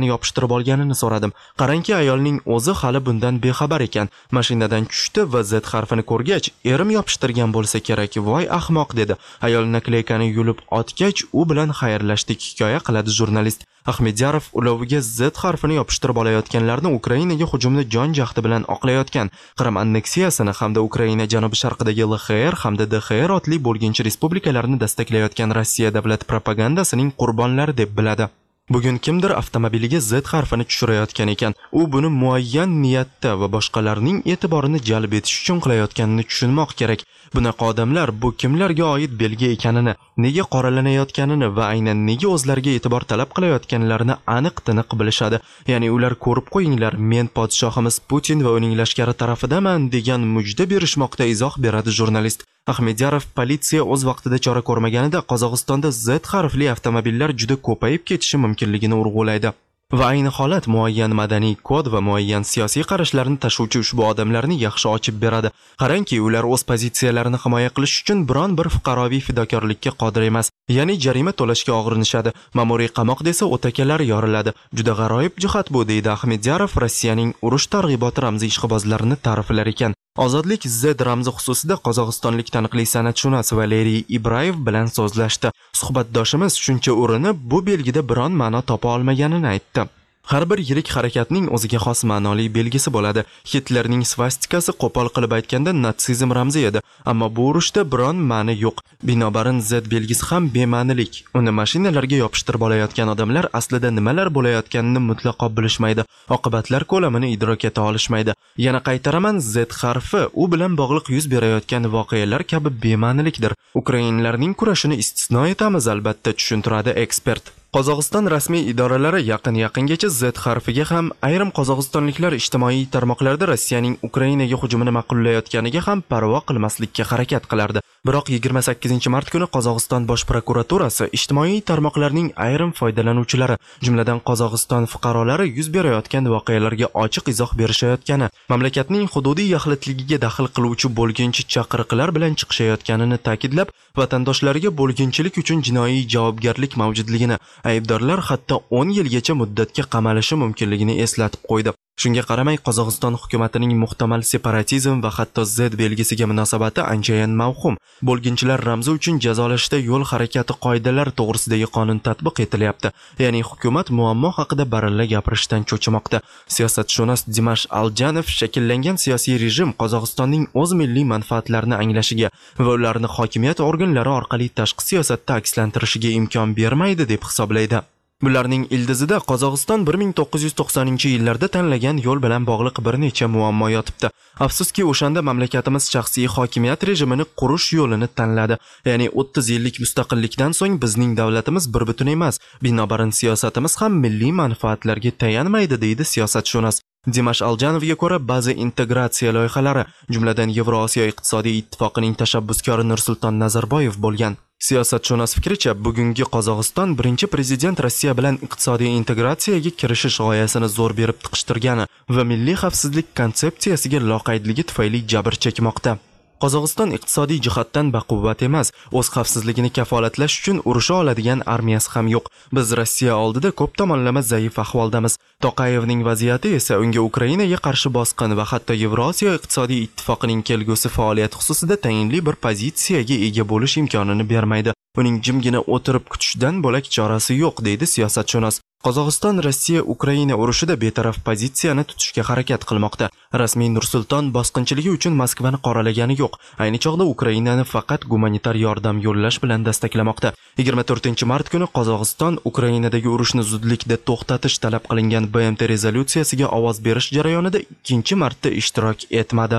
mashinani yopishtirib olganini so'radim. Qarangki, ayolning o'zi hali bundan bexabar ekan. Mashinadan tushdi va Z harfini ko'rgach, erim yopishtirgan bo'lsa kerak. Voy ahmoq dedi. Ayol nakleykani yulib otgach, u bilan xayrlashdik, hikoya qiladi jurnalist. Ahmediyarov uloviga Z harfini yopishtirib olayotganlarni Ukrainaga hujumni jon jahdi bilan oqlayotgan, Qrim anneksiyasini hamda Ukraina janubi sharqidagi L X R hamda D X R otli bo'lginchi respublikalarni dastaklayotgan Rossiya davlat propagandasining qurbonlari deb biladi. Bugun kimdir avtomobiliga Z harfini tushirayotgan ekan. U buni muayyan niyatda va boshqalarning e'tiborini jalb etish uchun qilayotganini tushunmoq kerak. Bunaqa odamlar bu kimlarga oid belgi ekanini, nega qoralanayotganini va aynan nega o'zlariga e'tibor talab qilayotganlarini aniq-tiniq bilishadi. Ya'ni ular ko'rib qo'yinglar, men podshohimiz Putin va uning lashkari tarafidaman degan mujda berishmoqda, izoh beradi jurnalist. Ahmediyarov politsiya o'z vaqtida chora ko'rmaganida Qozog'istonda Z harfli avtomobillar juda ko'payib ketishi mumkinligini urg'ulaydi. Va ayni holat muayyan madaniy kod va muayyan siyosiy qarashlarni tashuvchi ushbu odamlarni yaxshi ochib beradi. Qarangki, ular o'z pozitsiyalarini himoya qilish uchun biron bir fuqaroviy fidokorlikka qodir emas. Ya'ni jarima to'lashga og'irinishadi. Ma'muriy qamoq desa o'takalar yoriladi. Juda g'aroyib jihat bu, deydi Ahmediyarov Rossiyaning urush targ'iboti ramziy ishqibozlarini ta'riflar ekan. Ozodlik Z ramzi xususida qozog'istonlik taniqli san'atshunos Valeriy Ibrayev bilan so'zlashdi. Suhbatdoshimiz shuncha urinib, bu belgida biron ma'no topa olmaganini aytdi. Har bir yirik harakatning o'ziga xos ma'noli belgisi bo'ladi. Hitlerning svastikasi qo'pol qilib aytganda natsizm ramzi edi, ammo bu urushda biron ma'ni yo'q. Binobarin Z belgisi ham bema'nilik. Uni mashinalarga yopishtirib olayotgan odamlar aslida nimalar bo'layotganini mutlaqo bilishmaydi. Oqibatlar ko'lamini idrok eta olishmaydi. Yana qaytaraman, Z harfi u bilan bog'liq yuz berayotgan voqealar kabi bema'nilikdir. Ukrainlarning kurashini istisno etamiz, albatta, tushuntiradi ekspert. Qozog'iston rasmiy idoralari yaqin-yaqingacha Z harfiga ham, ayrim qozog'istonliklar ijtimoiy tarmoqlarda Rossiyaning Ukrainaga hujumini ma'qullayotganiga ham parvo qilmaslikka harakat qilardi. Biroq yigirma sakkizinchi mart kuni Qozog'iston bosh prokuraturasi ijtimoiy tarmoqlarning ayrim foydalanuvchilari, jumladan Qozog'iston fuqarolari yuz berayotgan voqealarga ochiq izoh berishayotgani, mamlakatning hududiy yaxlitligiga daxl qiluvchi bo'lginchi chaqiriqlar bilan chiqishayotganini ta'kidlab, vatandoshlariga bo'lginchilik uchun jinoiy javobgarlik mavjudligini, aybdorlar hatto o'n yilgacha muddatga qamalishi mumkinligini eslatib qo'ydi. Shunga qaramay, Qozog'iston hukumatining muhtamal separatizm va hatto Z belgisiga munosabati anchayin mavhum. Bo'lginchilar ramzi uchun jazolashda yo'l harakati qoidalari to'g'risidagi qonun tatbiq etilyapti. Ya'ni hukumat muammo haqida baralla gapirishdan cho'chimoqda. Siyosatshunos Dimash Aljanov shakllangan siyosiy rejim Qozog'istonning o'z milliy manfaatlarini anglashiga va ularni hokimiyat organlari orqali tashqi siyosatda akslantirishiga imkon bermaydi deb hisoblaydi. Bularning ildizida Qozog'iston bir ming to'qqiz yuz to'qsoninchi yillarda tanlagan yo'l bilan bog'liq bir necha muammo yotibdi. Afsuski, o'shanda mamlakatimiz shaxsiy hokimiyat rejimini qurish yo'lini tanladi. Ya'ni o'ttiz yillik mustaqillikdan so'ng bizning davlatimiz bir butun emas. Binobarin siyosatimiz ham milliy manfaatlarga tayanmaydi, deydi siyosatshunos. Dimash Aljanovga ko'ra, ba'zi integratsiya loyihalari, jumladan Yevrosiyo iqtisodiy ittifoqining tashabbuskori Nursulton Nazarboyev bo'lgan. Siyosatshunos fikricha, bugungi Qozog'iston birinchi prezident Rossiya bilan iqtisodiy integratsiyaga kirishish g'oyasini zo'r berib tiqishtirgani va milliy xavfsizlik konsepsiyasiga loqaydligi tufayli jabr chekmoqda. Qozog'iston iqtisodiy jihatdan baquvvat emas, o'z xavfsizligini kafolatlash uchun urusha oladigan armiyasi ham yo'q. Biz Rossiya oldida ko'p tomonlama zaif ahvoldamiz. Toqayevning vaziyati esa unga Ukrainaga qarshi bosqin va hatto Yevrosiyo iqtisodiy ittifoqining kelgusi faoliyat xususida tayinli bir pozitsiyaga ega bo'lish imkonini bermaydi. Uning jimgina o'tirib kutishdan bo'lak chorasi yo'q, deydi siyosatshunos. Qozog'iston Rossiya Ukraina urushida betaraf pozitsiyani tutishga harakat qilmoqda. Rasmiy Nursulton bosqinchiligi uchun Moskvani qoralagani yo'q. Ayni chog'da Ukrainani faqat gumanitar yordam yo'llash bilan dastaklamoqda. yigirma to'rtinchi mart kuni Qozog'iston Ukrainadagi urushni zudlikda to'xtatish talab qilingan B M T rezolyutsiyasiga ovoz berish jarayonida ikkinchi marta ishtirok etmadi.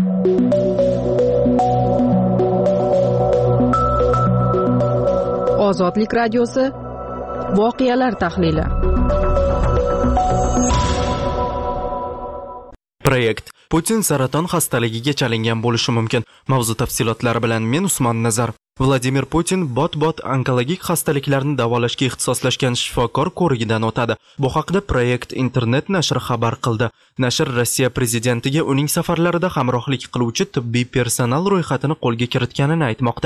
Ozodlik radiosi voqealar tahlili. Proyekt Putin saraton xastaligiga chalingan bo'lishi mumkin. Mavzu tafsilotlari bilan men Usmon Nazar. Vladimir Putin bot-bot onkologik xastaliklarni davolashga ixtisoslashgan shifokor ko'rigidan o'tadi. Bu haqda Proyekt internet nashri xabar qildi. Nashr Rossiya prezidentiga uning safarlarida hamrohlik qiluvchi tibbiy personal ro'yxatini qo'lga kiritganini aytmoqda.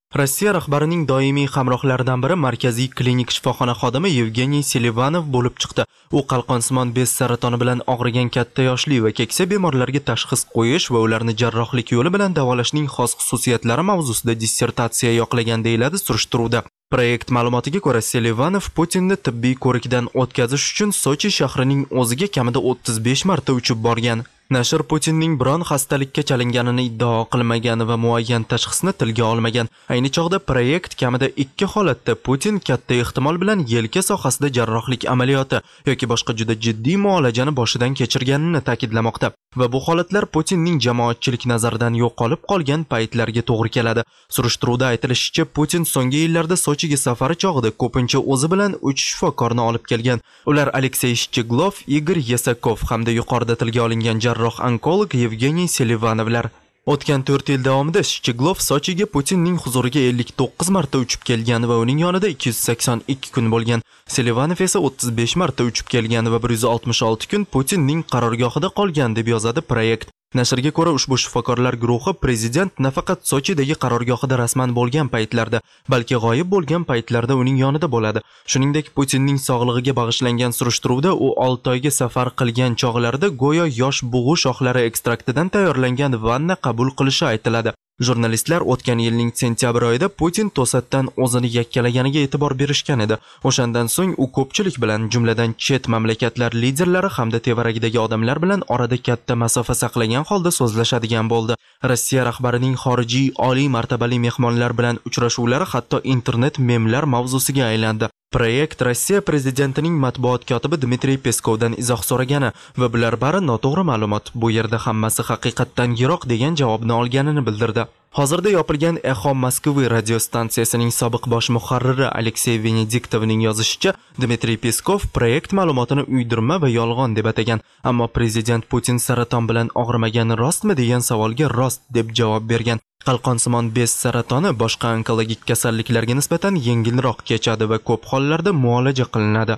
Rossiya rahbarining doimiy hamrohlaridan biri markaziy klinik shifoxona xodimi Yevgeniy Selivanov bo'lib chiqdi. U qalqonsimon bez saratoni bilan og'rigan katta yoshli va keksa bemorlarga tashxis qo'yish va ularni jarrohlik yo'li bilan davolashning xos xususiyatlari mavzusida dissertatsiya yoqlagan deyiladi surishtiruvda. Proyekt ma'lumotiga ko'ra, Selivanov Putinni tibbiy ko'rikdan o'tkazish uchun Sochi shahrining o'ziga kamida o'ttiz besh marta uchib borgan. Nashr Putinning biron xastalikka chalinganini iddao qilmagan va muayyan tashxisni tilga olmagan. Ayni chog'da proyekt kamida ikki holatda Putin katta ehtimol bilan yelka sohasida jarrohlik amaliyoti yoki boshqa juda jiddiy muolajani boshidan kechirganini ta'kidlamoqda. Va bu holatlar Putinning jamoatchilik nazaridan yo'qolib qolgan paytlarga to'g'ri keladi. Surishtiruvda aytilishicha, Putin so'nggi yillarda Sochiga safari chog'ida ko'pincha o'zi bilan uch shifokorni olib kelgan. Ular Aleksey Shcheglov, Igor Yesakov hamda yuqorida tilga olingan jarroh onkolog Yevgeniy Selivanovlar. O'tgan to'rt yil davomida Shcheglov Sochiga Putinning huzuriga ellik to'qqiz marta uchib kelgan va uning yonida ikki yuz sakson ikki kun bo'lgan. Selivanov esa o'ttiz besh marta uchib kelgan va bir yuz oltmish olti kun Putinning qarorgohida qolgan deb yozadi proyekt. Nashrga ko'ra, ushbu shifokorlar guruhi prezident nafaqat Sochidagi qarorgohida rasman bo'lgan paytlarda, balki g'oyib bo'lgan paytlarda uning yonida bo'ladi. Shuningdek, Putinning sog'lig'iga bag'ishlangan surishtiruvda u olti oyga safar qilgan chog'larida go'yo yosh bug'u shoxlari ekstraktidan tayyorlangan vanna qabul qilishi aytiladi. Jurnalistlar o'tgan yilning sentyabr oyida Putin to'satdan o'zini yakkalaganiga e'tibor berishgan edi. O'shandan so'ng u ko'pchilik bilan, jumladan chet mamlakatlar liderlari hamda tevaragidagi odamlar bilan orada katta masofa saqlagan holda so'zlashadigan bo'ldi. Rossiya rahbarining xorijiy oliy martabali mehmonlar bilan uchrashuvlari hatto internet memlar mavzusiga aylandi. Proyekt Rossiya prezidentining matbuot kotibi Dmitriy Peskovdan izoh so'ragani va bular bari noto'g'ri ma'lumot, bu yerda hammasi haqiqatdan yiroq degan javobni olganini bildirdi. Hozirda yopilgan Echo Moskvy radiostansiyasining sobiq bosh muharriri Aleksey Venediktovning yozishicha, Dmitriy Peskov proyekt ma'lumotini uydirma va yolg'on deb atagan, ammo prezident Putin saraton bilan og'rimagani rostmi degan savolga rost deb javob bergan. Qalqonsimon bez saratoni boshqa onkologik kasalliklarga nisbatan yengilroq kechadi va ko'p hollarda muolaja qilinadi.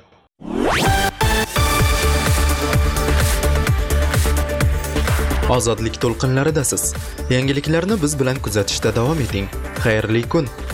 Ozodlik to'lqinlaridasiz. Yangiliklarni biz bilan kuzatishda davom eting. Xayrli kun.